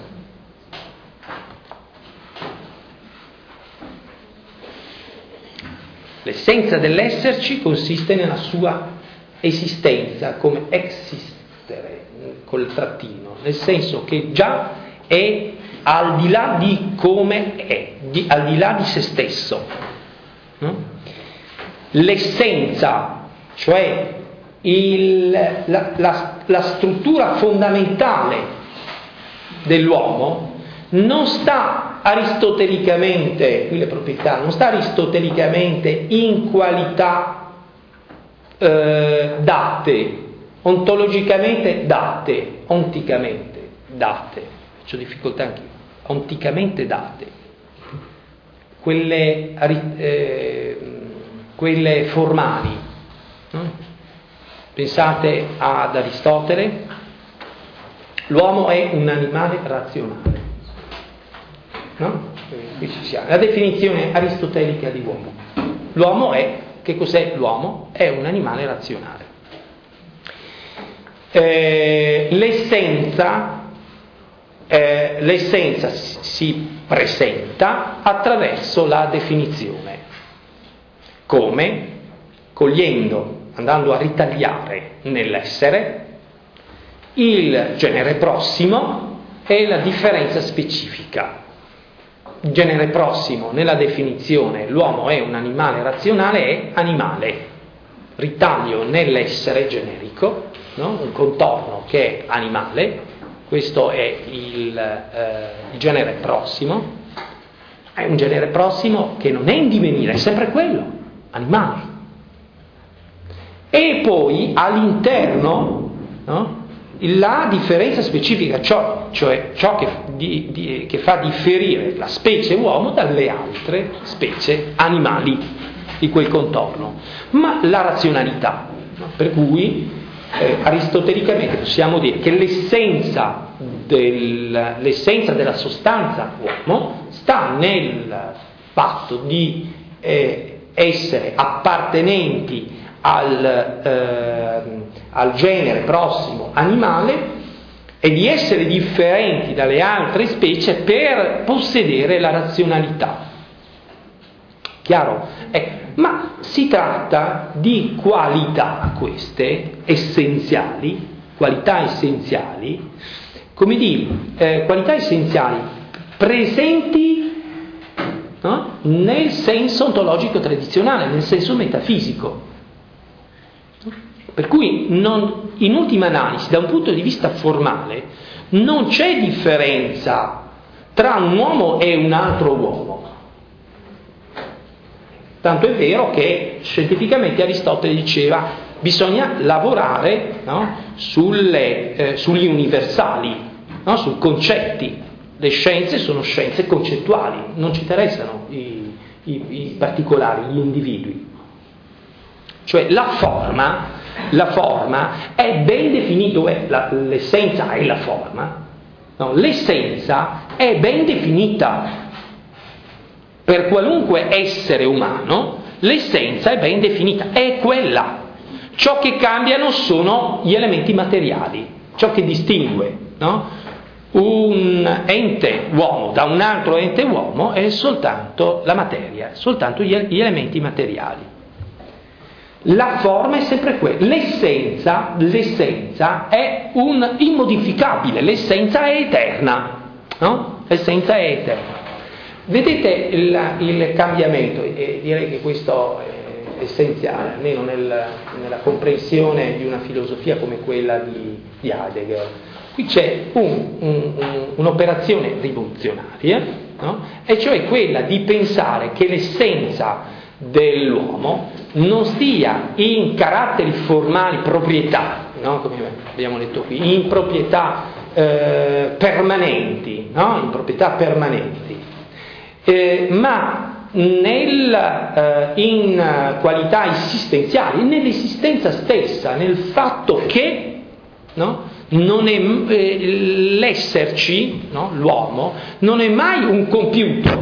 A: L'essenza dell'esserci consiste nella sua esistenza come existere col trattino, nel senso che già è al di là di come è, di, al di là di se stesso. No? L'essenza, cioè il, la, la, la struttura fondamentale dell'uomo, non sta aristotelicamente, qui le proprietà, non sta aristotelicamente in qualità eh, date, ontologicamente date, onticamente date, faccio difficoltà anch'io, onticamente date, quelle, eh, quelle formali. No? Pensate ad Aristotele, l'uomo è un animale razionale. No? Qui ci siamo. La definizione aristotelica di uomo. L'uomo è, che cos'è l'uomo? È un animale razionale. Eh, l'essenza, eh, l'essenza si presenta attraverso la definizione, come cogliendo, andando a ritagliare nell'essere il genere prossimo e la differenza specifica. Il genere prossimo, nella definizione, l'uomo è un animale razionale, è animale. Ritaglio nell'essere generico, no? Un contorno che è animale, questo è il, eh, il genere prossimo. È un genere prossimo che non è in divenire, è sempre quello, animale. E poi all'interno, no? La differenza specifica, ciò, cioè ciò che, di, di, che fa differire la specie uomo dalle altre specie animali di quel contorno, ma la razionalità, no? Per cui eh, aristotelicamente possiamo dire che l'essenza, del, l'essenza della sostanza uomo sta nel fatto di eh, essere appartenenti al, eh, al genere prossimo animale e di essere differenti dalle altre specie per possedere la razionalità. Chiaro? Eh, ma si tratta di qualità, queste essenziali, qualità essenziali, come dire, eh, qualità essenziali presenti, no? Nel senso ontologico tradizionale, nel senso metafisico. Per cui non, in ultima analisi, da un punto di vista formale, non c'è differenza tra un uomo e un altro uomo. Tanto è vero che scientificamente Aristotele diceva bisogna lavorare, no? Sulle, eh, sugli universali, no? Sui concetti. Le scienze sono scienze concettuali, non ci interessano i, i, i particolari, gli individui. Cioè la forma, la forma è ben definita, l'essenza è la forma, no? L'essenza è ben definita. Per qualunque essere umano l'essenza è ben definita, è quella. Ciò che cambiano sono gli elementi materiali, ciò che distingue, no? Un ente uomo da un altro ente uomo è soltanto la materia, soltanto gli elementi materiali. La forma è sempre quella, l'essenza, l'essenza è un immodificabile, l'essenza è eterna, no? L'essenza è eterna. Vedete il, il cambiamento, e direi che questo è essenziale, almeno nel, nella comprensione di una filosofia come quella di, di Heidegger. Qui c'è un, un, un, un'operazione rivoluzionaria, no? E cioè quella di pensare che l'essenza dell'uomo non stia in caratteri formali, proprietà, no? Come abbiamo detto qui, in proprietà eh, permanenti, no? In proprietà permanenti. Eh, ma nel, eh, in qualità esistenziali, nell'esistenza stessa, nel fatto che, no, non è, eh, l'esserci, no, l'uomo, non è mai un compiuto,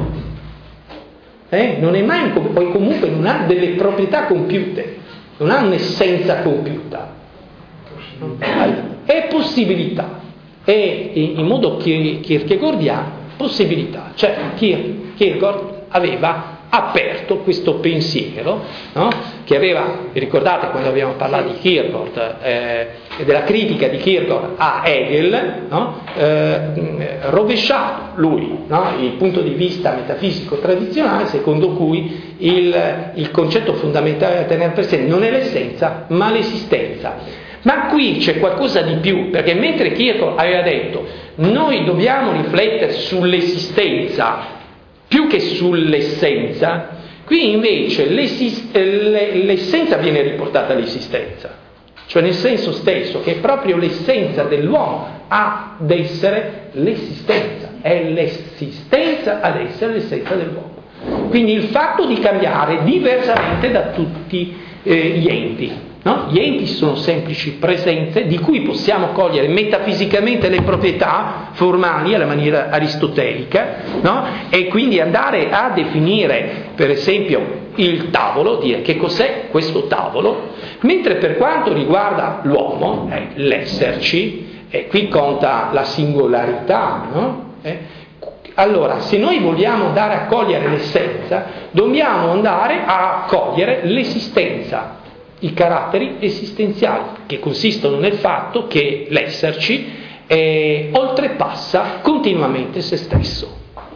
A: eh? non è mai un compiuto, poi comunque non ha delle proprietà compiute, non ha un'essenza compiuta, no? È possibilità, è in modo kierkegaardiano possibilità, cioè Kierkegaard aveva aperto questo pensiero, no? Che aveva, vi ricordate quando abbiamo parlato di Kierkegaard eh, e della critica di Kierkegaard a Hegel, no? eh, rovesciato lui, no? Il punto di vista metafisico tradizionale secondo cui il, il concetto fondamentale da tenere presente non è l'essenza ma l'esistenza. Ma qui c'è qualcosa di più, perché mentre Kierkegaard aveva detto noi dobbiamo riflettere sull'esistenza più che sull'essenza, qui invece l'essenza viene riportata all'esistenza, cioè nel senso stesso che è proprio l'essenza dell'uomo ad essere l'esistenza, è l'esistenza ad essere l'essenza dell'uomo. Quindi il fatto di cambiare diversamente da tutti eh, gli enti. No? Gli enti sono semplici presenze di cui possiamo cogliere metafisicamente le proprietà formali alla maniera aristotelica, no? E quindi andare a definire per esempio il tavolo, dire che cos'è questo tavolo, mentre per quanto riguarda l'uomo, eh, l'esserci, eh, qui conta la singolarità, no? eh, allora se noi vogliamo andare a cogliere l'essenza dobbiamo andare a cogliere l'esistenza, i caratteri esistenziali, che consistono nel fatto che l'esserci eh, oltrepassa continuamente se stesso.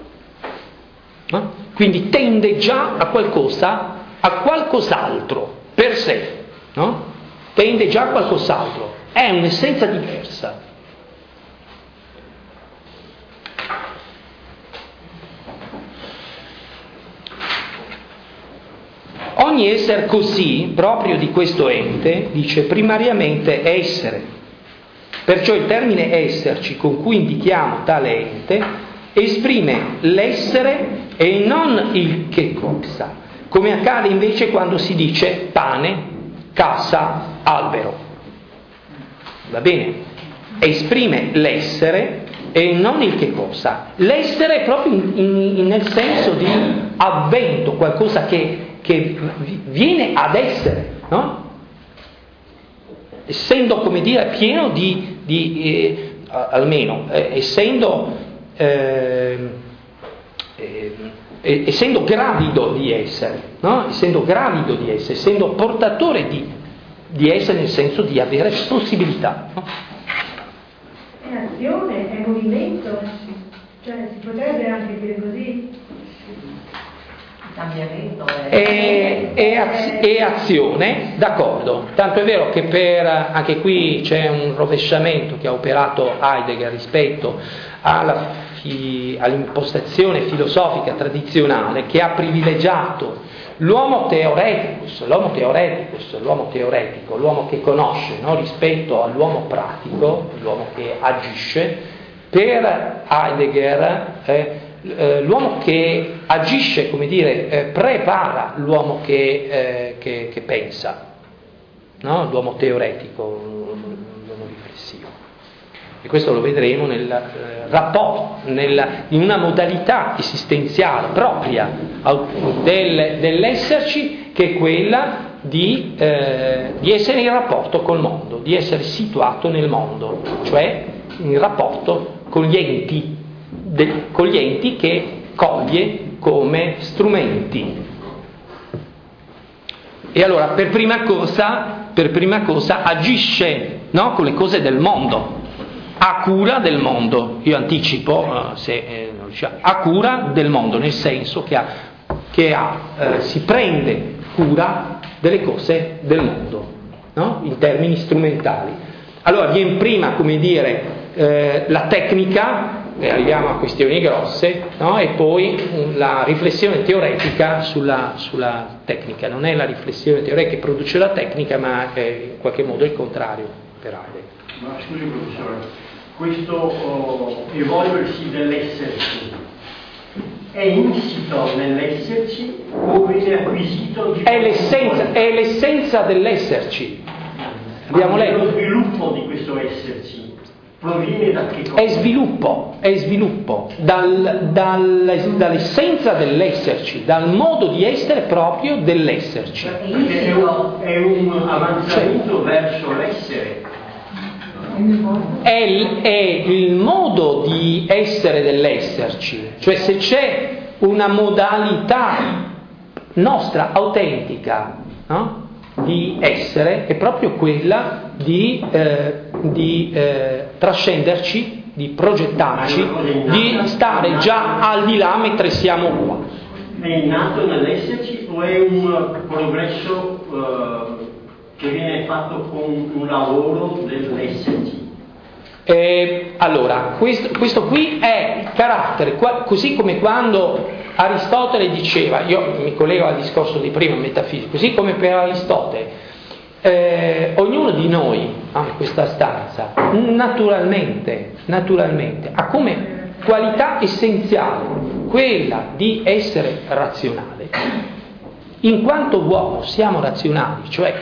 A: No? Quindi tende già a qualcosa, a qualcos'altro per sé, no? Tende già a qualcos'altro, è un'essenza diversa. Ogni essere così, proprio di questo ente, dice primariamente essere. Perciò il termine esserci con cui indichiamo tale ente esprime l'essere e non il che cosa, come accade invece quando si dice pane, casa, albero. Va bene? Esprime l'essere e non il che cosa. L'essere è proprio in, in, nel senso di avvento, qualcosa che, che viene ad essere, no? Essendo, come dire, pieno di, di eh, almeno, eh, essendo, eh, eh, essendo gravido di essere, no? Essendo gravido di essere, essendo portatore di, di essere nel senso di avere possibilità, no?
E: È azione, è movimento, cioè si potrebbe anche dire così.
C: Cambiamento
A: è, è, az- è azione, d'accordo, tanto è vero che per, anche qui c'è un rovesciamento che ha operato Heidegger rispetto alla fi, all'impostazione filosofica tradizionale, che ha privilegiato l'uomo teoreticus, l'uomo teoreticus, l'uomo teoretico, l'uomo che conosce, no? Rispetto all'uomo pratico, l'uomo che agisce. Per Heidegger eh, eh, l'uomo che agisce, come dire, eh, prepara l'uomo che, eh, che, che pensa, no? L'uomo teoretico, l'uomo riflessivo. E questo lo vedremo nel eh, rapporto, nel, in una modalità esistenziale propria del, dell'esserci, che è quella di, eh, di essere in rapporto col mondo, di essere situato nel mondo, cioè in rapporto con gli enti, de, con gli enti che coglie come strumenti. E allora per prima cosa, per prima cosa agisce, no? Con le cose del mondo, ha cura del mondo. Io anticipo, eh, se eh, non riusciamo, ha cura del mondo, nel senso che, ha, che ha, eh, si prende cura delle cose del mondo, no? In termini strumentali. Allora viene prima, come dire, eh, la tecnica, e arriviamo a questioni grosse, no? E poi la riflessione teoretica sulla, sulla tecnica. Non è la riflessione teoretica che produce la tecnica, ma è in qualche modo il contrario per Heidegger.
F: Ma scusi professore, questo oh, evolversi dell'esserci è insito nell'esserci o viene acquisito? Di
A: è, l'essenza, è l'essenza dell'esserci. Abbiamo letto.
F: Lo sviluppo di questo esserci proviene da che cosa?
A: È sviluppo, è sviluppo dal, dal, dall'essenza dell'esserci, dal modo di essere proprio dell'esserci.
F: Perché è un, è un avanzamento cioè, verso l'essere.
A: È il, è il modo di essere dell'esserci, cioè se c'è una modalità nostra autentica, no? Di essere, è proprio quella di, eh, di eh, trascenderci, di progettarci, di stare già al di là mentre siamo qua.
F: È innato nell'esserci o è un progresso eh, che viene fatto con un lavoro dell'esserci?
A: Eh, allora, questo, questo qui è il carattere, così come quando Aristotele diceva, io mi collego al discorso di prima, metafisico, così come per Aristotele, eh, ognuno di noi, ah, in questa stanza, naturalmente, naturalmente, ha come qualità essenziale quella di essere razionale. In quanto uomo siamo razionali, cioè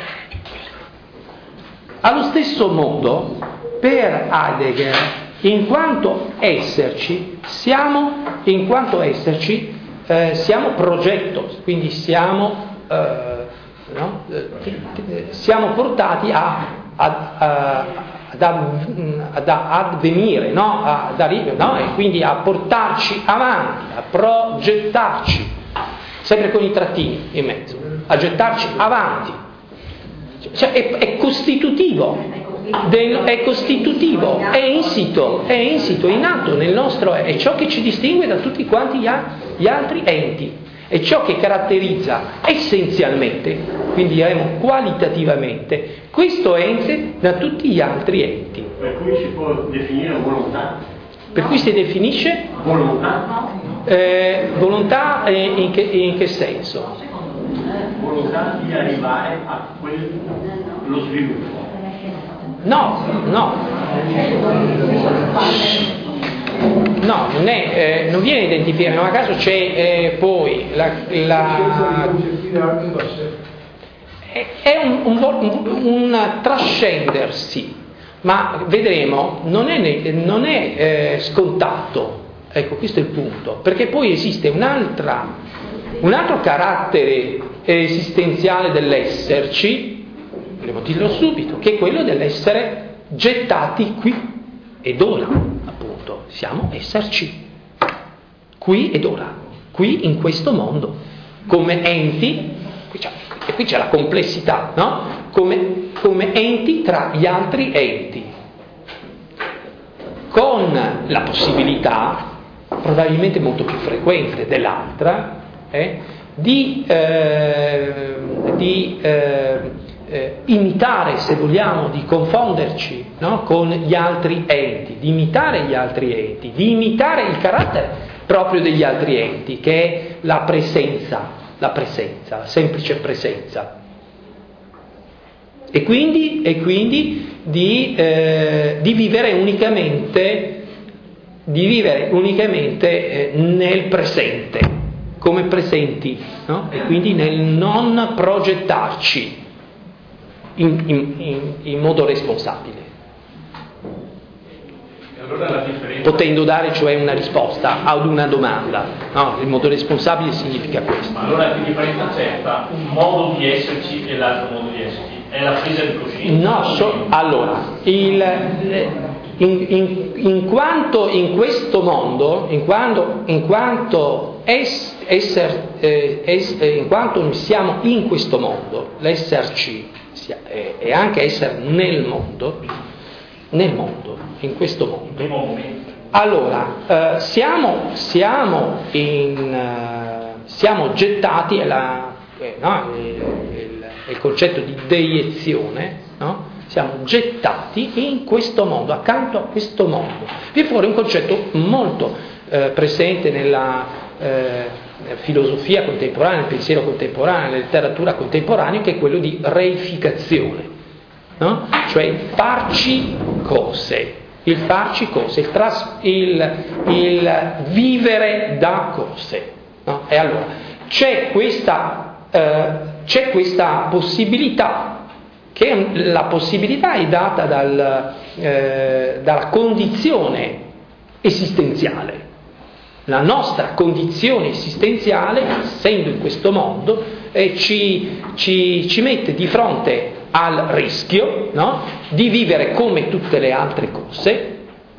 A: allo stesso modo per Heidegger, in quanto esserci, siamo, in quanto esserci, eh, siamo progetto, quindi siamo, eh, no? eh, siamo portati a, a, a, ad, ad advenire, no? Ad arrivare, no? E quindi a portarci avanti, a progettarci, sempre con i trattini in mezzo, a gettarci avanti. Cioè, è, è costitutivo. Del, è costitutivo, è insito, è insito, è innato nel nostro, è ciò che ci distingue da tutti quanti gli, a, gli altri enti, è ciò che caratterizza essenzialmente, quindi diremo qualitativamente, questo ente da tutti gli altri enti.
F: Per cui si può definire volontà?
A: Per cui si definisce?
F: Volontà?
A: Eh, volontà eh, in, che, in che senso?
F: Volontà di arrivare a quello sviluppo.
A: No, no, no, non, è, eh, non viene identificato, non a caso c'è eh, poi la, la è, è un, un, un, un trascendersi, ma vedremo, non è, non è eh, scontato. Ecco, questo è il punto, perché poi esiste un'altra, un altro carattere esistenziale dell'esserci, volevo dirlo subito, che è quello dell'essere gettati qui ed ora, appunto, siamo esserci, qui ed ora, qui in questo mondo, come enti, qui c'è, e qui c'è la complessità, no? Come, come enti tra gli altri enti, con la possibilità, probabilmente molto più frequente dell'altra, eh, di, eh, di eh, eh, imitare, se vogliamo, di confonderci, no? Con gli altri enti, di imitare gli altri enti, di imitare il carattere proprio degli altri enti, che è la presenza, la presenza, la semplice presenza. E quindi, e quindi di, eh, di vivere unicamente di vivere unicamente eh, nel presente, come presenti, no? E quindi nel non progettarci in, in, in, in modo responsabile.
G: E allora la differenza...
A: Potendo dare cioè una risposta ad una domanda, no? Il modo responsabile significa questo.
G: Ma allora che differenza c'è tra un modo di esserci e l'altro modo di esserci? È la presa di coscienza?
A: No, so, allora, il... Eh, In, in, in quanto in questo mondo, in quanto, in quanto, es, esser, eh, es, eh, in quanto siamo in questo mondo, l'esserci è, è anche essere nel mondo, nel mondo, in questo mondo. Allora, eh, siamo, siamo, in, uh, siamo gettati, è, la, eh, no, è, il, è il concetto di deiezione, no? Siamo gettati in questo mondo, accanto a questo mondo. Vi è fuori un concetto molto eh, presente nella eh, filosofia contemporanea, nel pensiero contemporaneo, nella letteratura contemporanea, che è quello di reificazione, no? Cioè farci cose, il farci cose, il, tras- il, il vivere da cose, no? E allora c'è questa, eh, c'è questa possibilità, che la possibilità è data dal, eh, dalla condizione esistenziale. La nostra condizione esistenziale, essendo in questo mondo, eh, ci, ci, ci mette di fronte al rischio, no? Di vivere come tutte le altre cose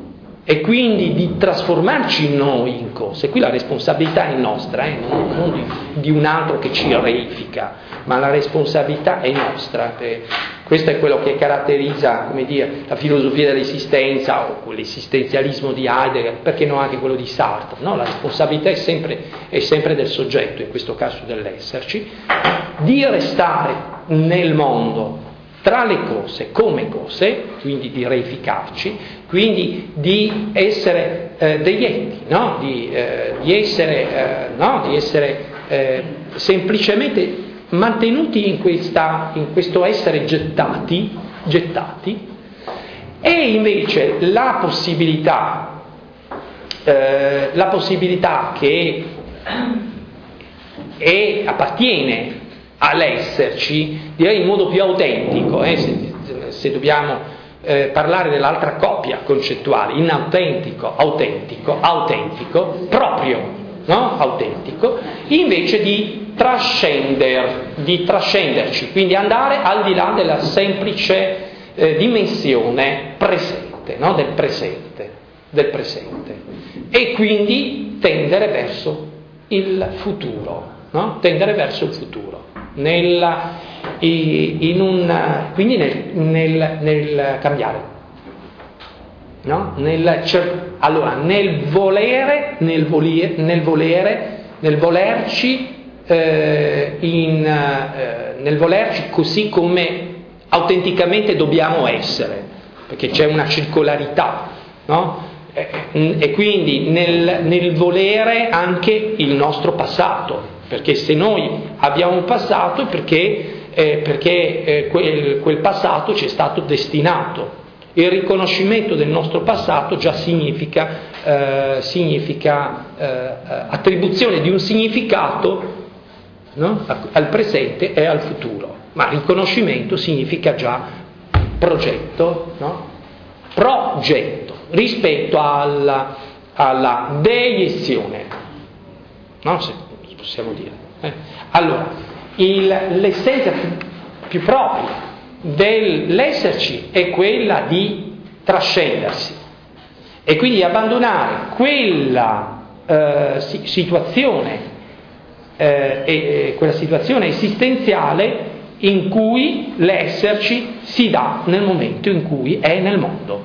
A: e quindi di trasformarci noi in cose. Qui la responsabilità è nostra, eh? non, non di, di un altro che ci reifica, ma la responsabilità è nostra. Eh, questo è quello che caratterizza, come dire, la filosofia dell'esistenza o l'esistenzialismo di Heidegger, perché no anche quello di Sartre, no? La responsabilità è sempre, è sempre del soggetto, in questo caso dell'esserci, di restare nel mondo tra le cose, come cose, quindi di reificarci, quindi di essere eh, degli enti, no? di, eh, di essere, eh, no? di essere eh, semplicemente mantenuti in, questa, in questo essere gettati, gettati, e invece la possibilità, eh, la possibilità che è, appartiene all'esserci, direi in modo più autentico, eh, se, se dobbiamo eh, parlare dell'altra coppia concettuale, inautentico, autentico, autentico, proprio, no? Autentico, invece di trascender, di trascenderci, quindi andare al di là della semplice eh, dimensione presente, no? del presente, del presente, e quindi tendere verso il futuro, no? Tendere verso il futuro, nella, in un, quindi nel, nel, nel cambiare, no? Nel, allora, nel volere, nel volere, nel volere, nel volerci Eh, in, eh, nel volerci così come autenticamente dobbiamo essere, perché c'è una circolarità, no? E, e quindi nel, nel volere anche il nostro passato, perché se noi abbiamo un passato è perché, eh, perché eh, quel, quel passato ci è stato destinato. Il riconoscimento del nostro passato già significa, eh, significa eh, attribuzione di un significato, no? Al presente e al futuro, ma riconoscimento significa già progetto, no? progetto rispetto alla, alla deiezione, no? Se possiamo dire. Eh? Allora, il, l'essenza più, più propria dell'esserci è quella di trascendersi e quindi abbandonare quella eh, situazione eh, e, quella situazione esistenziale in cui l'esserci si dà nel momento in cui è nel mondo.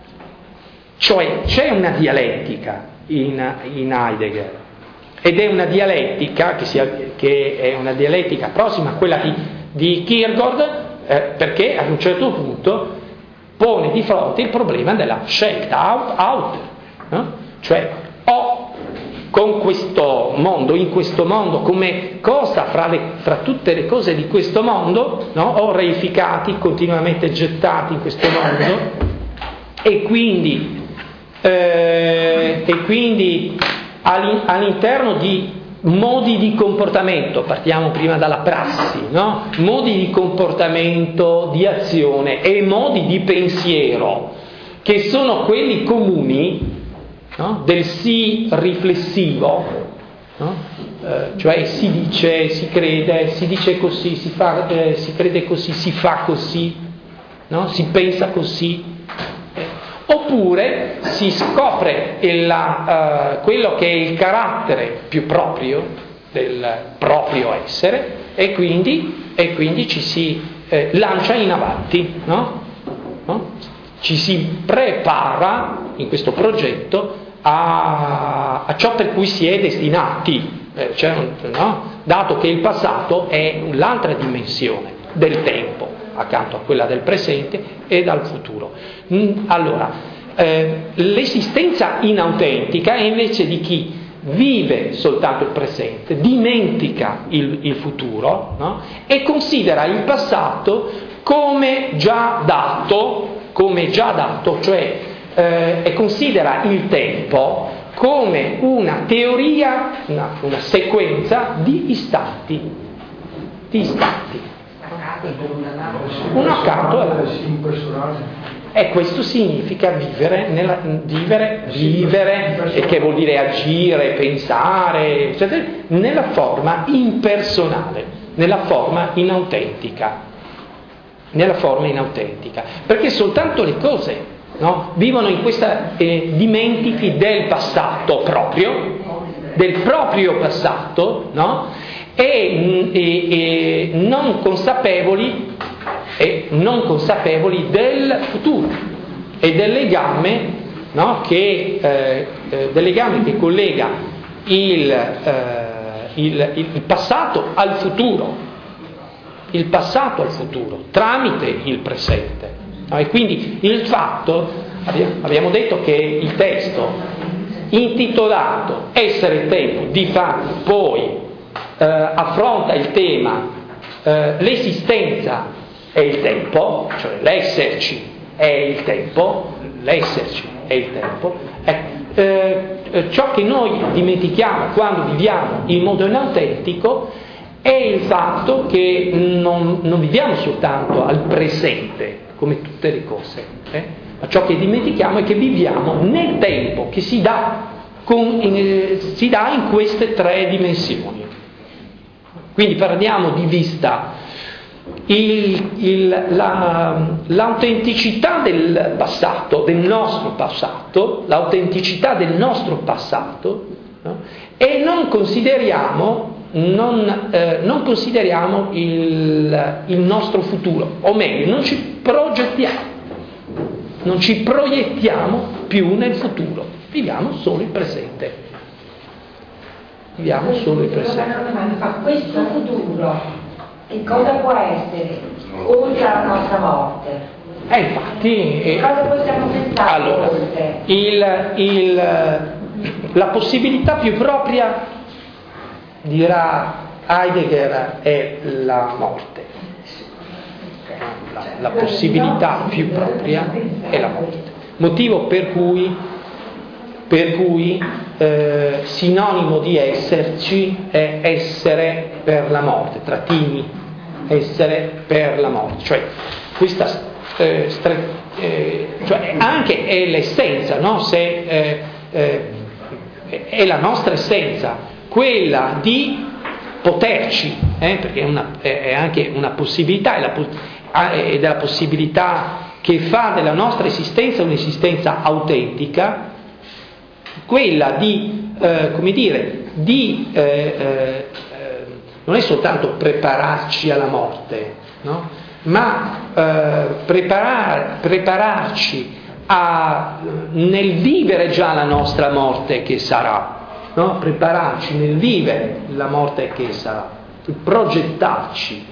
A: Cioè c'è una dialettica in, in Heidegger, ed è una dialettica che, sia, che è una dialettica prossima a quella di, di Kierkegaard, eh, perché ad un certo punto pone di fronte il problema della scelta out, out no? Cioè o con questo mondo, in questo mondo, come cosa fra, le, fra tutte le cose di questo mondo, no? O reificati, continuamente gettati in questo mondo, e quindi, eh, e quindi all'interno di modi di comportamento, partiamo prima dalla prassi, no? Modi di comportamento, di azione e modi di pensiero, che sono quelli comuni, no? Del sì riflessivo, no? eh, cioè si dice, si crede, si dice così, si, fa, eh, si crede così, si fa così, no? Si pensa così, eh. Oppure si scopre la, uh, quello che è il carattere più proprio del proprio essere e quindi, e quindi ci si eh, lancia in avanti, no? No? Ci si prepara in questo progetto a, a ciò per cui si è destinati, eh, cioè, no? Dato che il passato è l'altra dimensione del tempo, accanto a quella del presente e dal futuro. Allora, eh, l'esistenza inautentica è invece di chi vive soltanto il presente, dimentica il, il futuro, no? E considera il passato come già dato, come già dato, cioè eh, e considera il tempo come una teoria, una, una sequenza di istanti, di istanti. Uno accanto all'altro. E questo significa vivere, nella, vivere, vivere, e che vuol dire agire, pensare, eccetera, nella forma impersonale, nella forma inautentica. Nella forma inautentica. Perché soltanto le cose, no, vivono in questa eh, dimentichi del passato proprio, del proprio passato, no? E, e, e non consapevoli e non consapevoli del futuro e del legame, no? che, eh, eh, del legame che collega il, eh, il, il passato al futuro, il passato al futuro tramite il presente. No? E quindi il fatto, abbiamo detto che il testo intitolato Essere e Tempo di fatto poi eh, affronta il tema eh, l'esistenza è il tempo, cioè l'esserci è il tempo, l'esserci è il tempo, eh, eh, ciò che noi dimentichiamo quando viviamo in modo inautentico è il fatto che non, non viviamo soltanto al presente, come tutte le cose, eh? Ma ciò che dimentichiamo è che viviamo nel tempo che si dà, con, in, si dà in queste tre dimensioni. Quindi perdiamo di vista Il, il, la, l'autenticità del passato, del nostro passato, l'autenticità del nostro passato, no? E non consideriamo, non, eh, non consideriamo il, il nostro futuro, o meglio, non ci progettiamo, non ci proiettiamo più nel futuro, viviamo solo il presente. Viviamo solo il presente.
C: Ma questo futuro che cosa può essere oltre alla nostra morte?
A: Eh, infatti, eh,
C: cosa possiamo pensare
A: allora,
C: oltre?
A: Il, il, la possibilità più propria, dirà Heidegger, è la morte. La, la possibilità più propria è la morte. Motivo per cui, per cui eh, sinonimo di esserci è essere per la morte, trattini, essere per la morte, cioè questa eh, stre- eh, cioè anche è l'essenza, no? Se eh, eh, è la nostra essenza, quella di poterci, eh, perché è, una, è anche una possibilità, è, la, è della possibilità che fa della nostra esistenza un'esistenza autentica, quella di, eh, come dire, di eh, eh, non è soltanto prepararci alla morte, no? Ma eh, preparar, prepararci a, nel vivere già la nostra morte che sarà, no? Prepararci nel vivere la morte che sarà, progettarci.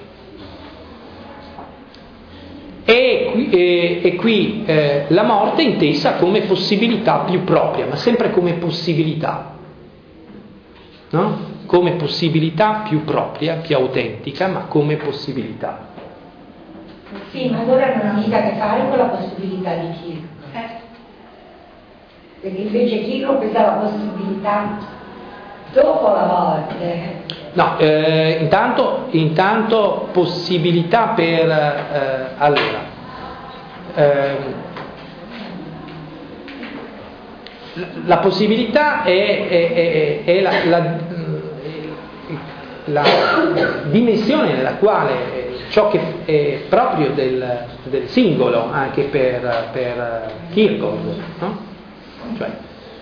A: E qui, e, e qui eh, la morte intesa come possibilità più propria, ma sempre come possibilità, no? Come possibilità più propria, più autentica, ma come possibilità.
C: Sì, ma allora non ha mica a che fare con la possibilità di Kirk. Eh. Perché invece Kirk pensa alla possibilità dopo la morte.
A: No, eh, intanto, intanto possibilità per... Eh, allora, eh, la, la possibilità è, è, è, è la, la, la dimensione nella quale ciò che è proprio del, del singolo, anche per, per Kierkegaard, no? Cioè,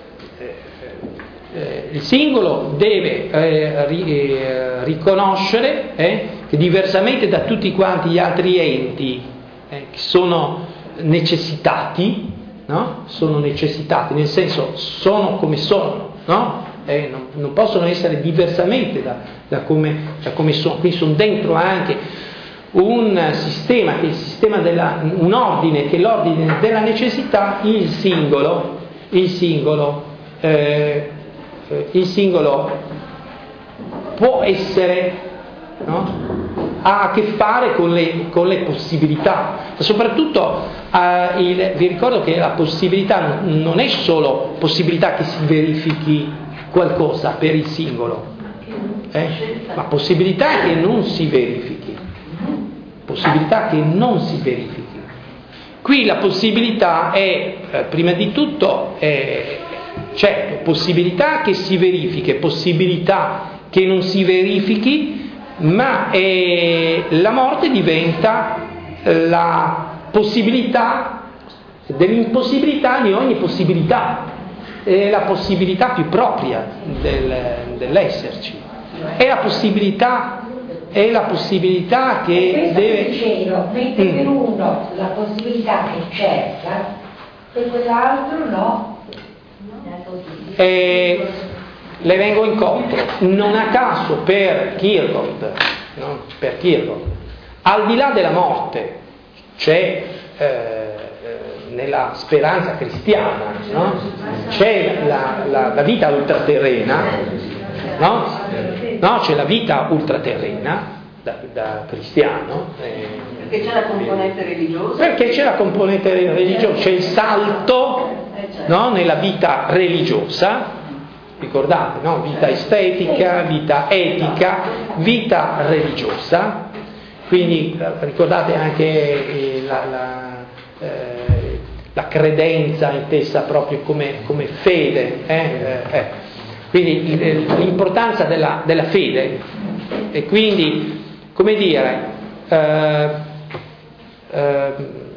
A: Eh, il singolo deve eh, ri, eh, riconoscere eh, che diversamente da tutti quanti gli altri enti eh, che sono necessitati, no? Sono necessitati, nel senso sono come sono, no? eh, non, non possono essere diversamente da, da, come, da come sono. Qui sono dentro anche un sistema che è il sistema della, un ordine che è l'ordine della necessità. Il singolo, il singolo eh, il singolo può essere, no? Ha a che fare con le, con le possibilità, soprattutto eh, il, vi ricordo che la possibilità non è solo possibilità che si verifichi qualcosa per il singolo, eh? ma possibilità che non si verifichi, possibilità che non si verifichi. Qui la possibilità è, eh, prima di tutto, è, certo, possibilità che si verifichi, possibilità che non si verifichi, ma eh, la morte diventa la possibilità dell'impossibilità di ogni possibilità, è la possibilità più propria del, dell'esserci, è la possibilità, è la possibilità che deve...
C: Cielo, mentre mm. per uno la possibilità che cerca, per quell'altro no.
A: E le vengo incontro, non a caso per Kierkegaard, no? per Kierkegaard, al di là della morte c'è eh, nella speranza cristiana, no? C'è la, la, la vita ultraterrena, no? No, c'è la vita ultraterrena da, da cristiano. Eh,
B: perché c'è la componente religiosa?
A: Perché c'è la componente religiosa, c'è il salto, no, nella vita religiosa, ricordate, no? Vita estetica, vita etica, vita religiosa, quindi ricordate anche eh, la, la, eh, la credenza intesa proprio come, come fede, eh? Eh, eh. Quindi l'importanza della, della fede, e quindi, come dire, eh, eh,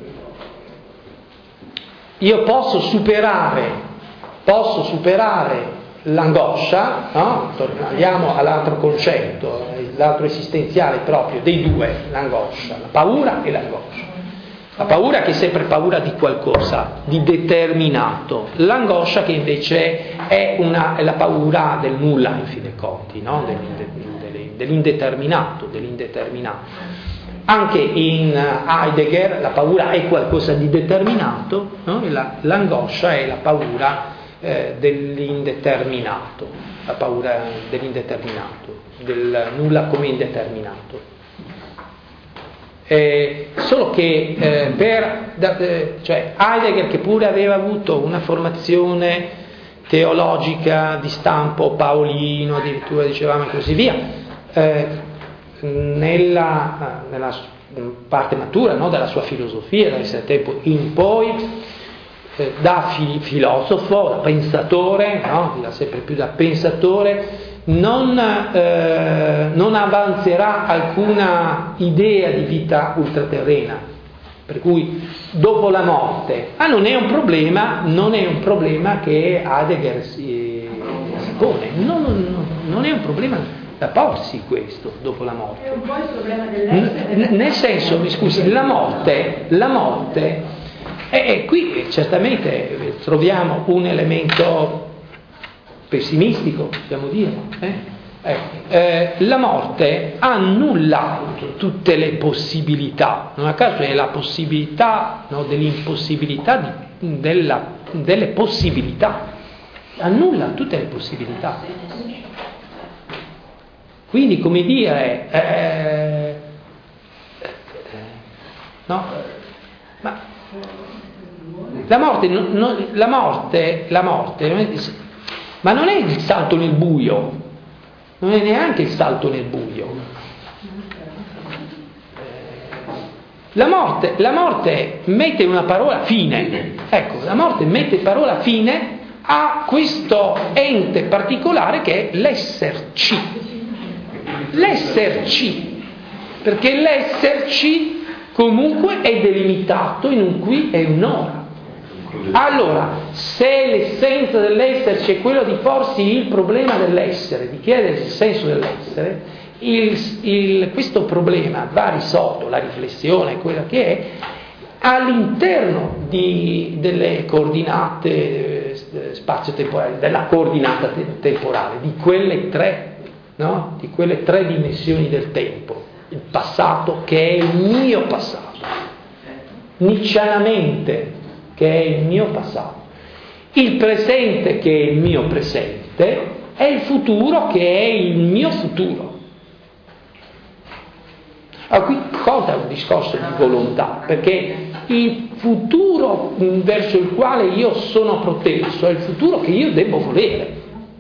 A: io posso superare, posso superare l'angoscia, no? Andiamo all'altro concetto, l'altro esistenziale proprio dei due, l'angoscia, la paura e l'angoscia. La paura che è sempre paura di qualcosa, di determinato, l'angoscia che invece è, una, è la paura del nulla in fin dei conti, no? dell'indeterminato, dell'indeterminato. Anche in Heidegger la paura è qualcosa di determinato, no? la, l'angoscia è la paura eh, dell'indeterminato, la paura dell'indeterminato, del nulla come indeterminato. Eh, solo che eh, per da, eh, cioè Heidegger, che pure aveva avuto una formazione teologica di stampo paolino, addirittura dicevamo, e così via, eh, nella, nella parte matura, no, della sua filosofia, dal essere tempo in poi, eh, da fi- filosofo, da pensatore, no, da sempre più da pensatore, non, eh, non avanzerà alcuna idea di vita ultraterrena, per cui dopo la morte, ah, non è un problema, non è un problema che Heidegger si, si pone, non, non, non è un problema da porsi questo dopo la morte.
E: È un po' il problema dell'essere.
A: N- nel senso, mi scusi, la morte, la morte, e, e qui certamente troviamo un elemento pessimistico, possiamo dire. Eh? Eh, eh, la morte annulla tutte le possibilità, non a caso è la possibilità, no, dell'impossibilità di, della, delle possibilità, annulla tutte le possibilità. Quindi, come dire, eh, no, ma la morte, no, no, la morte, la morte, ma non è il salto nel buio, non è neanche il salto nel buio. La morte, la morte mette una parola fine, ecco, la morte mette parola fine a questo ente particolare che è l'esserci. L'esserci, perché l'esserci comunque è delimitato in un qui e un ora. Allora, se l'essenza dell'esserci è quello di porsi il problema dell'essere, di chiedere il senso dell'essere, il, il, questo problema va risolto, la riflessione, quella che è, all'interno di, delle coordinate eh, spazio-temporali, della coordinata te- temporale, di quelle tre No? di quelle tre dimensioni del tempo, il passato che è il mio passato, niccianamente che è il mio passato, il presente che è il mio presente e il futuro che è il mio futuro. Allora, qui cosa è un discorso di volontà? Perché il futuro verso il quale io sono proteso è il futuro che io devo volere,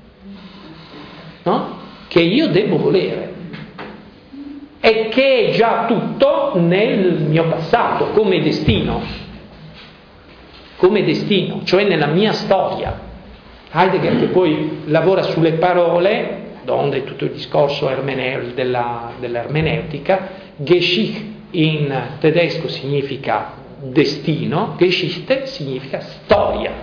A: no? Che io devo volere e che è già tutto nel mio passato come destino, come destino, cioè nella mia storia. Heidegger, che poi lavora sulle parole, donde tutto il discorso ermene- della, dell'ermeneutica, Geschichte in tedesco significa destino, Geschichte significa storia.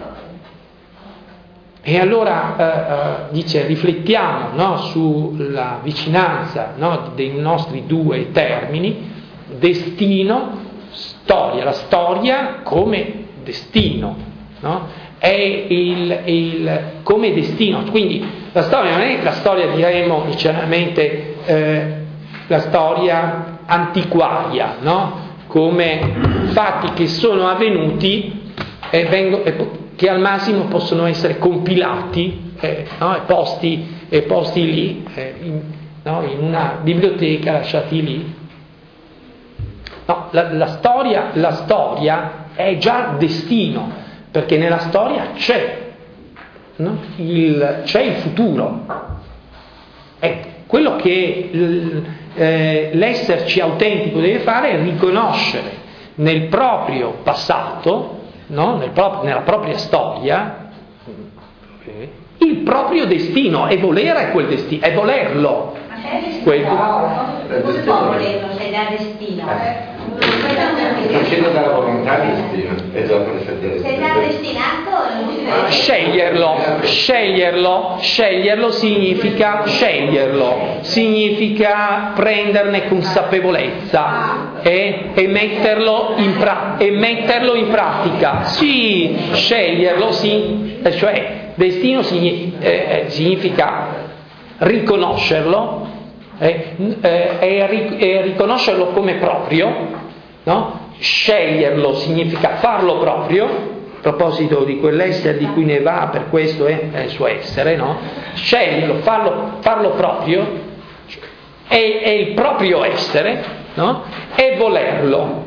A: E allora eh, eh, dice, riflettiamo, no, sulla vicinanza, no, dei nostri due termini, destino, storia. La storia come destino, no? È il, il come destino. Quindi la storia non è la storia, diremo inizialmente, eh, la storia antiquaria, no? Come fatti che sono avvenuti e vengono... E, che al massimo possono essere compilati eh, no, e, posti, e posti lì, eh, in, no, in una biblioteca, lasciati lì. No, la, la, storia, la storia è già destino, perché nella storia c'è, no? il, c'è il futuro. È quello che l, eh, l'esserci autentico deve fare è riconoscere nel proprio passato, no? Nel proprio, nella propria storia, il proprio destino, e volere quel destino, e volerlo.
C: Ma c'è
A: quel...
C: come può volerlo se è da destino?
D: Eh. Procede dalla volontà di destino e dopo le scelte.
C: Se è già destinato non si deve...
A: Sceglierlo, sceglierlo, sceglierlo significa sceglierlo, significa prenderne consapevolezza e, e, metterlo, in pra- e metterlo in pratica. Sì, sceglierlo, sì, cioè destino significa, eh, significa riconoscerlo eh, eh, e, e riconoscerlo come proprio, no? Sceglierlo significa farlo proprio, a proposito di quell'essere di cui ne va, per questo è, è il suo essere, no? Sceglierlo, farlo, farlo proprio, è, è il proprio essere, no? E volerlo,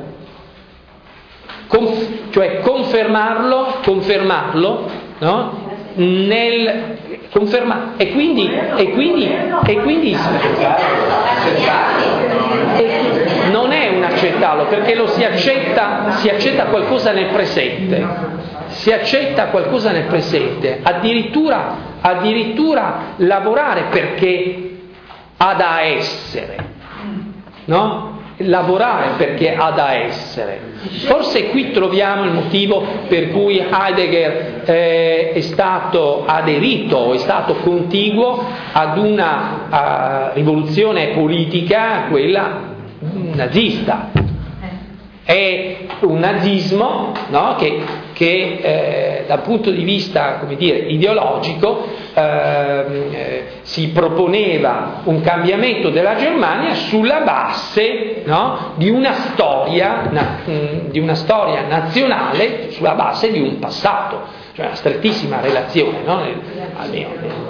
A: Conf- cioè confermarlo, confermarlo, no? Nel conferma e quindi e quindi e quindi e non è inaccettarlo? Perché lo si accetta, si accetta qualcosa nel presente, si accetta qualcosa nel presente, addirittura, addirittura lavorare perché ha da essere, no? Lavorare perché ha da essere. Forse qui troviamo il motivo per cui Heidegger eh, è stato aderito, è stato contiguo ad una a, rivoluzione politica, quella nazista. È un nazismo, no, che, che eh, dal punto di vista, come dire, ideologico eh, eh, si proponeva un cambiamento della Germania sulla base, no, di una storia na, mh, di una storia nazionale, sulla base di un passato, cioè una strettissima relazione, no, nel, almeno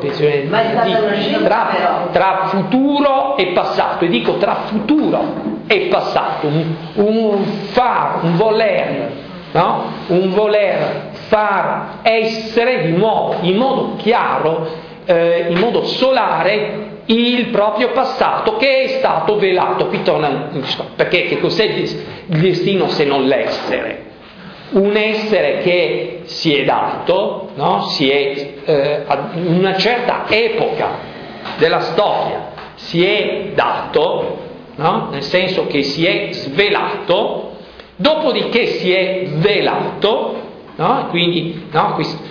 A: nel, tra, tra futuro e passato, e dico tra futuro e passato, un, un far, un voler, no? Un voler far essere di nuovo, in modo chiaro, eh, in modo solare, il proprio passato che è stato velato. Qui torna un discorso, perché che cos'è il destino se non l'essere? Un essere che si è dato, no? Si è, eh, in una certa epoca della storia, si è dato, no? Nel senso che si è svelato, dopodiché si è velato, no? Quindi no? questo,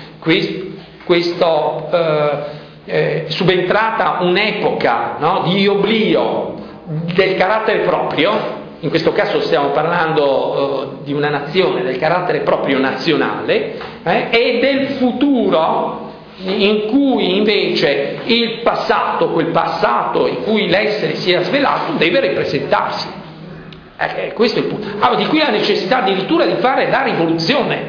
A: questo eh, eh, subentrata un'epoca, no? Di oblio del carattere proprio, in questo caso stiamo parlando uh, di una nazione, del carattere proprio nazionale, eh? E del futuro, in cui invece il passato, quel passato in cui l'essere si è svelato, deve ripresentarsi. Eh, questo è il punto. Allora, di qui la necessità addirittura di fare la rivoluzione,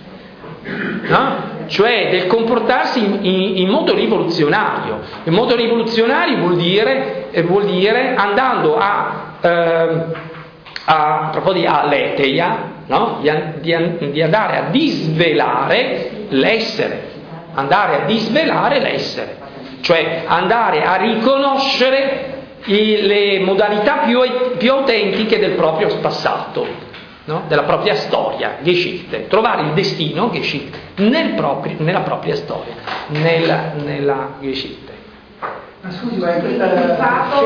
A: no? Cioè del comportarsi in, in, in modo rivoluzionario. In modo rivoluzionario vuol dire, eh, vuol dire andando a, eh, a proprio di aletheia, no? di, di, di andare a disvelare l'essere. Andare a disvelare l'essere, cioè andare a riconoscere i, le modalità più, più autentiche del proprio passato, no? Della propria storia, Geschichte, trovare il destino, Geschichte, nel proprio, nella propria storia, nella, nella Geschichte.
H: Ma scusi, ma in questa scelta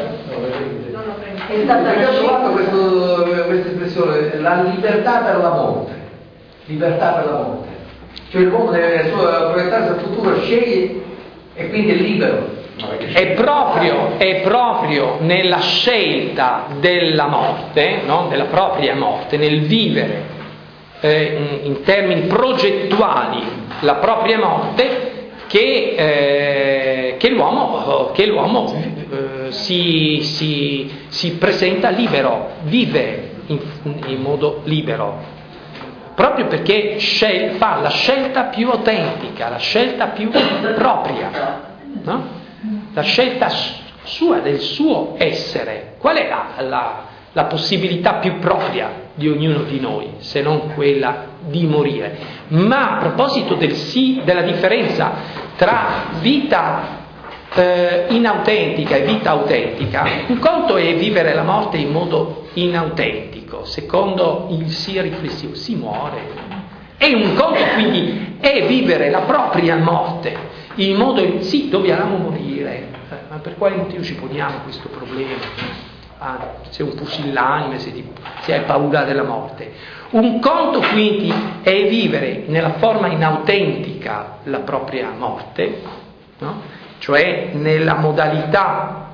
H: è stata trovato questa espressione, la libertà per la morte, libertà per la morte. Cioè l'uomo deve proiettarsi al futuro, sceglie e quindi è libero.
A: È proprio, è proprio nella scelta della morte, no? Della propria morte, nel vivere eh, in, in termini progettuali la propria morte, che, eh, che l'uomo, che l'uomo eh, si, si, si presenta libero, vive in, in modo libero. Proprio perché scel- fa la scelta più autentica, la scelta più propria, no? La scelta sua, del suo essere. Qual è la, la, la possibilità più propria di ognuno di noi, se non quella di morire? Ma a proposito del sì, della differenza tra vita eh, inautentica e vita autentica, un conto è vivere la morte in modo inautentico, secondo il sì riflessivo, si muore. E un conto quindi è vivere la propria morte in modo, sì, dobbiamo morire, eh, ma per quale motivo ci poniamo questo problema? Ah, sei un pusillanime, se, ti, se hai paura della morte. Un conto quindi è vivere nella forma inautentica la propria morte, no? Cioè nella modalità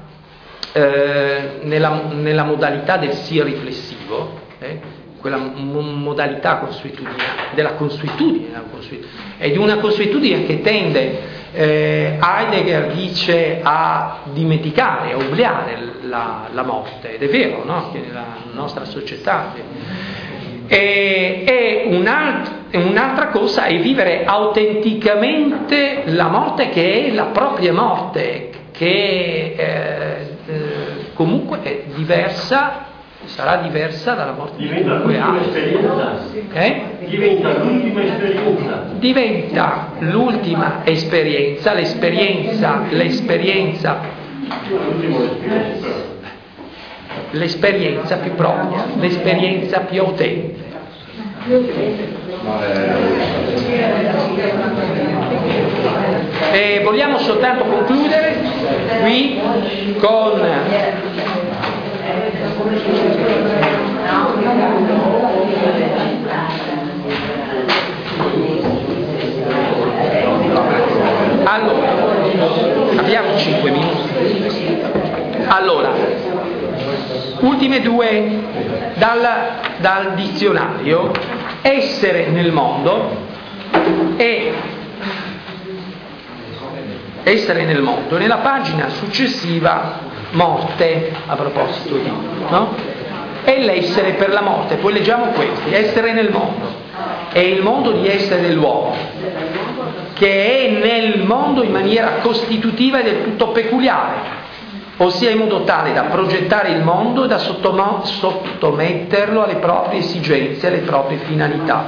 A: eh, nella, nella modalità del sì riflessivo, eh, quella modalità consuetudine, della consuetudine, e di una consuetudine che tende, eh, Heidegger dice, a dimenticare, a obliare la, la morte, ed è vero, no? Che nella nostra società e, e un'altra, un'altra cosa è vivere autenticamente la morte, che è la propria morte, che eh, eh, comunque è diversa, sarà diversa dalla morte di chiunque altro. Eh?
F: Diventa l'ultima esperienza.
A: Diventa l'ultima esperienza, l'esperienza, l'esperienza. l'esperienza più propria, l'esperienza più autentica. E vogliamo soltanto concludere qui con allora, abbiamo cinque minuti. Allora, ultime due dal, dal dizionario: essere nel mondo e essere nel mondo. Nella pagina successiva, morte, a proposito di, no? E l'essere per la morte. Poi leggiamo questi: essere nel mondo è il modo di essere dell'uomo, che è nel mondo in maniera costitutiva e del tutto peculiare, ossia in modo tale da progettare il mondo e da sottom- sottometterlo alle proprie esigenze, alle proprie finalità.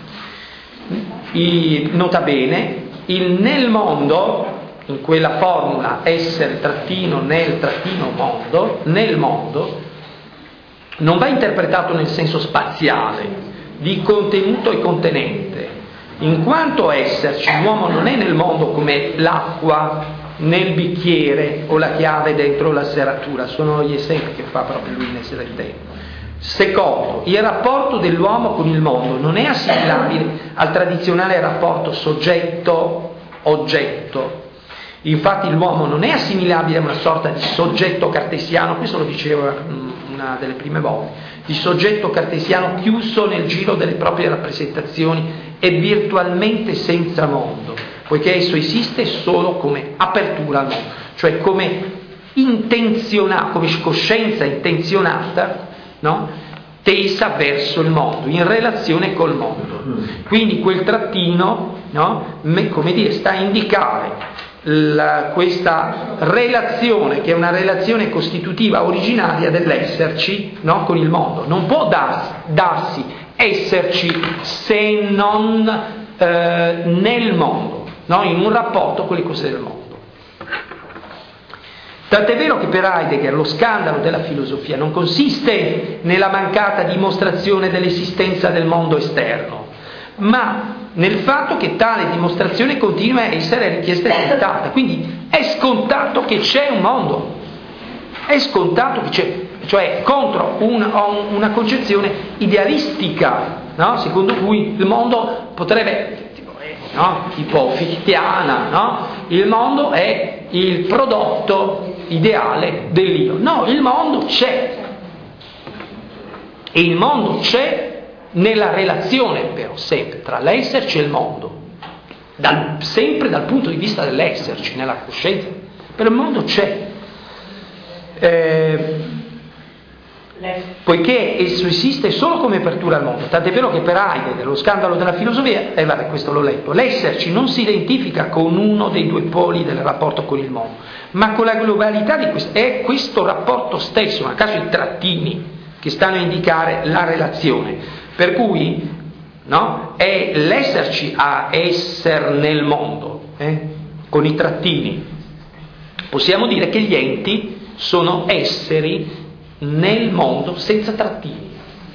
A: I, nota bene, il nel mondo, in quella formula essere trattino nel trattino mondo, nel mondo, non va interpretato nel senso spaziale, di contenuto e contenente. In quanto esserci, l'uomo non è nel mondo come l'acqua nel bicchiere o la chiave dentro la serratura. Sono gli esempi che fa proprio lui nel Settemo. Secondo, il rapporto dell'uomo con il mondo non è assimilabile al tradizionale rapporto soggetto-oggetto. Infatti l'uomo non è assimilabile a una sorta di soggetto cartesiano, questo lo diceva una delle prime volte, di soggetto cartesiano chiuso nel giro delle proprie rappresentazioni e virtualmente senza mondo, poiché esso esiste solo come apertura al mondo, cioè come intenzionata, come coscienza intenzionata, no? Tesa verso il mondo, in relazione col mondo. Quindi quel trattino, no? Me, come dire, sta a indicare la, questa relazione, che è una relazione costitutiva originaria dell'esserci, no? Con il mondo. Non può darsi, darsi esserci se non eh, nel mondo, no? In un rapporto con le cose del mondo. Tant'è vero che per Heidegger lo scandalo della filosofia non consiste nella mancata dimostrazione dell'esistenza del mondo esterno, ma nel fatto che tale dimostrazione continua a essere richiesta e tentata. Quindi è scontato che c'è un mondo, è scontato che c'è, cioè contro un, una concezione idealistica, no? Secondo cui il mondo potrebbe, tipo, no? tipo fichteana, no? Il mondo è il prodotto ideale dell'io. No, il mondo c'è, e il mondo c'è nella relazione però sempre tra l'esserci e il mondo, dal, sempre dal punto di vista dell'esserci, nella coscienza, però il mondo c'è, eh, poiché esso esiste solo come apertura al mondo. Tant'è vero che per Heidegger lo scandalo della filosofia, e eh, vabbè, questo l'ho letto, l'esserci non si identifica con uno dei due poli del rapporto con il mondo, ma con la globalità di questo, è questo rapporto stesso, non a caso i trattini che stanno a indicare la relazione. Per cui, no, è l'esserci a essere nel mondo, eh, con i trattini. Possiamo dire che gli enti sono esseri nel mondo senza trattini,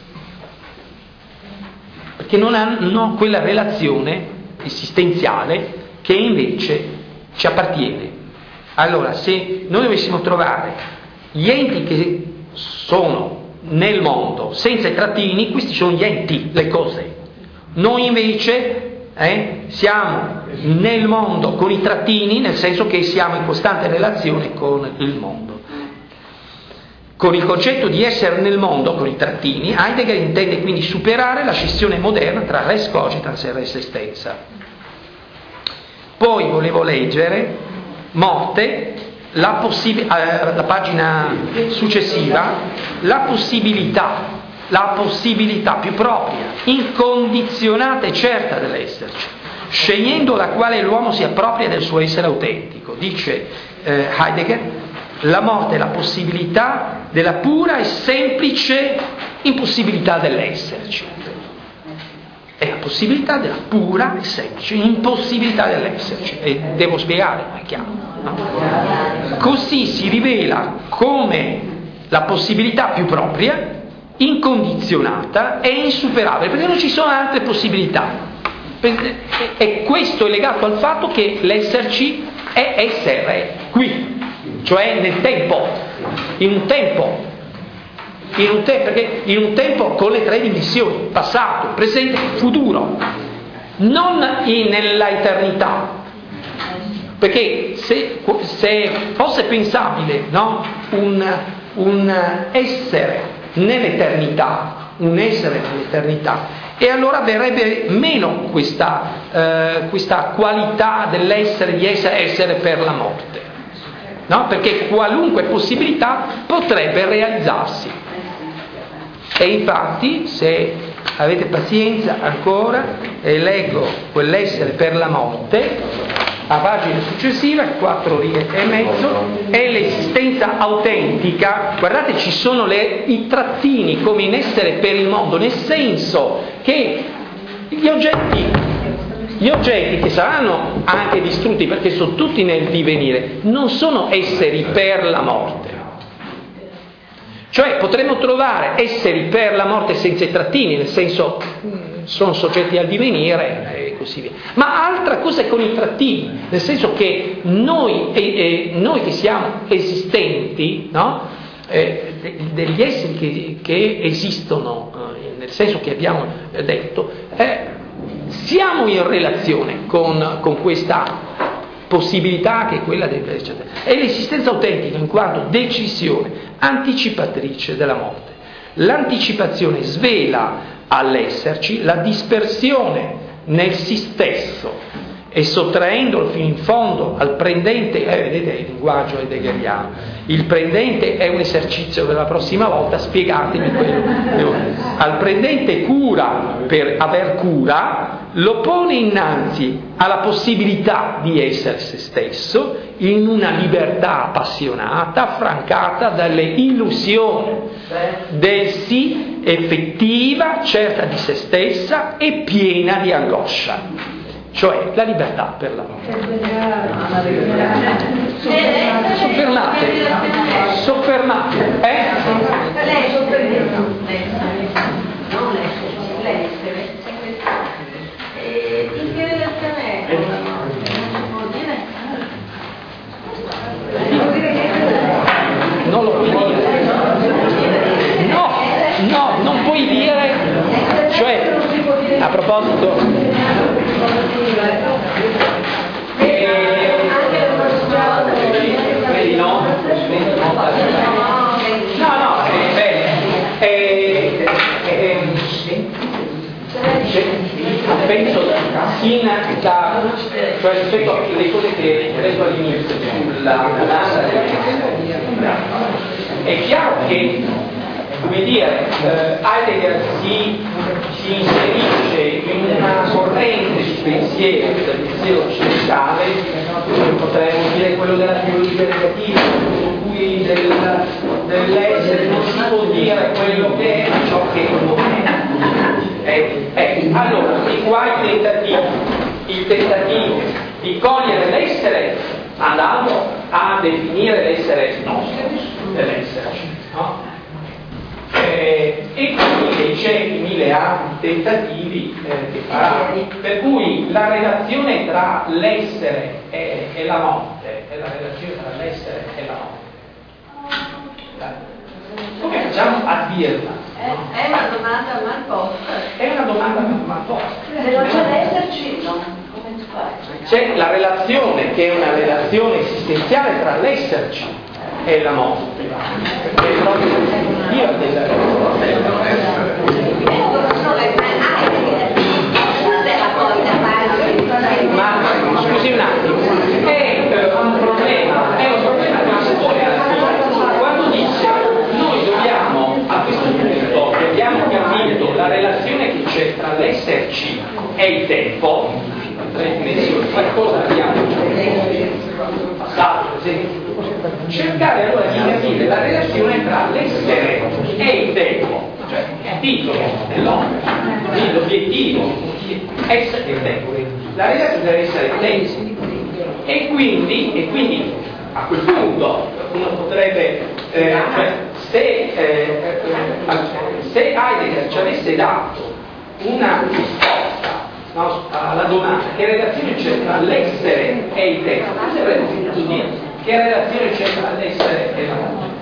A: perché non hanno quella relazione esistenziale che invece ci appartiene. Allora, se noi dovessimo trovare gli enti che sono nel mondo senza i trattini, questi sono gli enti, le cose. Noi invece eh, siamo nel mondo con i trattini, nel senso che siamo in costante relazione con il mondo. Con il concetto di essere nel mondo con i trattini, Heidegger intende quindi superare la scissione moderna tra res cogitans e res extensa. Poi volevo leggere morte, La, possib- eh, la pagina successiva, la possibilità, la possibilità più propria, incondizionata e certa dell'esserci, scegliendo la quale l'uomo si appropria del suo essere autentico. Dice eh, Heidegger, la morte è la possibilità della pura e semplice impossibilità dell'esserci. È la possibilità della pura e semplice impossibilità dell'esserci. E devo spiegare, ma è chiaro. No? Così si rivela come la possibilità più propria, incondizionata e insuperabile, perché non ci sono altre possibilità. E questo è legato al fatto che l'esserci è essere qui, cioè nel tempo, in un tempo, in un te- perché in un tempo con le tre dimensioni, passato, presente, futuro, non in, nella eternità. Perché se, se fosse pensabile, no, un, un essere nell'eternità, un essere nell'eternità, e allora verrebbe meno questa, eh, questa qualità dell'essere, di essere, essere per la morte, no? Perché qualunque possibilità potrebbe realizzarsi. E infatti, se avete pazienza ancora, e leggo quell'essere per la morte, a pagina successiva, quattro righe e mezzo, è l'esistenza autentica. Guardate, ci sono le, i trattini come in essere per il mondo, nel senso che gli oggetti, gli oggetti che saranno anche distrutti perché sono tutti nel divenire, non sono esseri per la morte. Cioè potremmo trovare esseri per la morte senza i trattini, nel senso sono soggetti al divenire e così via. Ma altra cosa è con i trattini, nel senso che noi, eh, eh, noi che siamo esistenti, no? eh, de- degli esseri che, che esistono, eh, nel senso che abbiamo detto, eh, siamo in relazione con, con questa possibilità che è quella del eccetera. È l'esistenza autentica in quanto decisione anticipatrice della morte. L'anticipazione svela all'esserci la dispersione nel si stesso e sottraendolo fino in fondo al prendente, eh, vedete il linguaggio heideggeriano, il prendente è un esercizio per la prossima volta, spiegatemi quello, al prendente cura per aver cura, lo pone innanzi alla possibilità di essere se stesso in una libertà appassionata, affrancata dalle illusioni del sì effettiva, certa di se stessa e piena di angoscia. Cioè la libertà per la morte. Soffermate, soffermate, eh?
B: Lei soffermate, non l'essere, l'essere. In che relazione è con la morte? Vuol dire?
A: Non lo puoi dire. No, no, non puoi dire. Cioè, a proposito. Eh, vedi no? No, no, eh, bene. Eh, eh, penso in da, cioè rispetto alle cose che ho detto all'inizio sulla danza è chiaro che, come dire, eh, Heidegger si, si inserisce in una corrente di pensiero, del pensiero occidentale, potremmo dire quello della teoria negativa, in cui del, dell'essere non si può dire quello che è ciò che non è. Eh, eh, allora, di qua il tentativo, il tentativo di cogliere l'essere andando a definire l'essere nostro, dell'esserci, no? Eh, e quindi invece i mille altri tentativi eh, che farà. Per cui la relazione tra l'essere e, e la morte è la relazione tra l'essere e la morte. Come facciamo a dirla?
B: È, è una domanda mal posta.
A: È una domanda mal posta.
B: Se non c'è l'esserci, no. Come si fa?
A: C'è la relazione che è una relazione esistenziale tra l'esserci e la morte. Perché è proprio Dio della Ma scusi un attimo, è un problema, è un problema di storia. Quando dice noi dobbiamo a questo punto che abbiamo capito la relazione che c'è tra l'esserci e il tempo, tre dimensioni, qualcosa abbiamo passato, presente. Cercare allora di capire la relazione tra l'essere e il tempo, cioè il titolo dell'opera, quindi l'obiettivo, essere e tempo. La relazione deve essere tempo. E quindi, e quindi a quel punto uno potrebbe eh, cioè, se, eh, se Heidegger ci avesse dato una risposta, no, alla domanda che relazione c'è tra l'essere e il testo, cosa avremmo potuto dire? Che relazione c'è tra l'essere e la voce?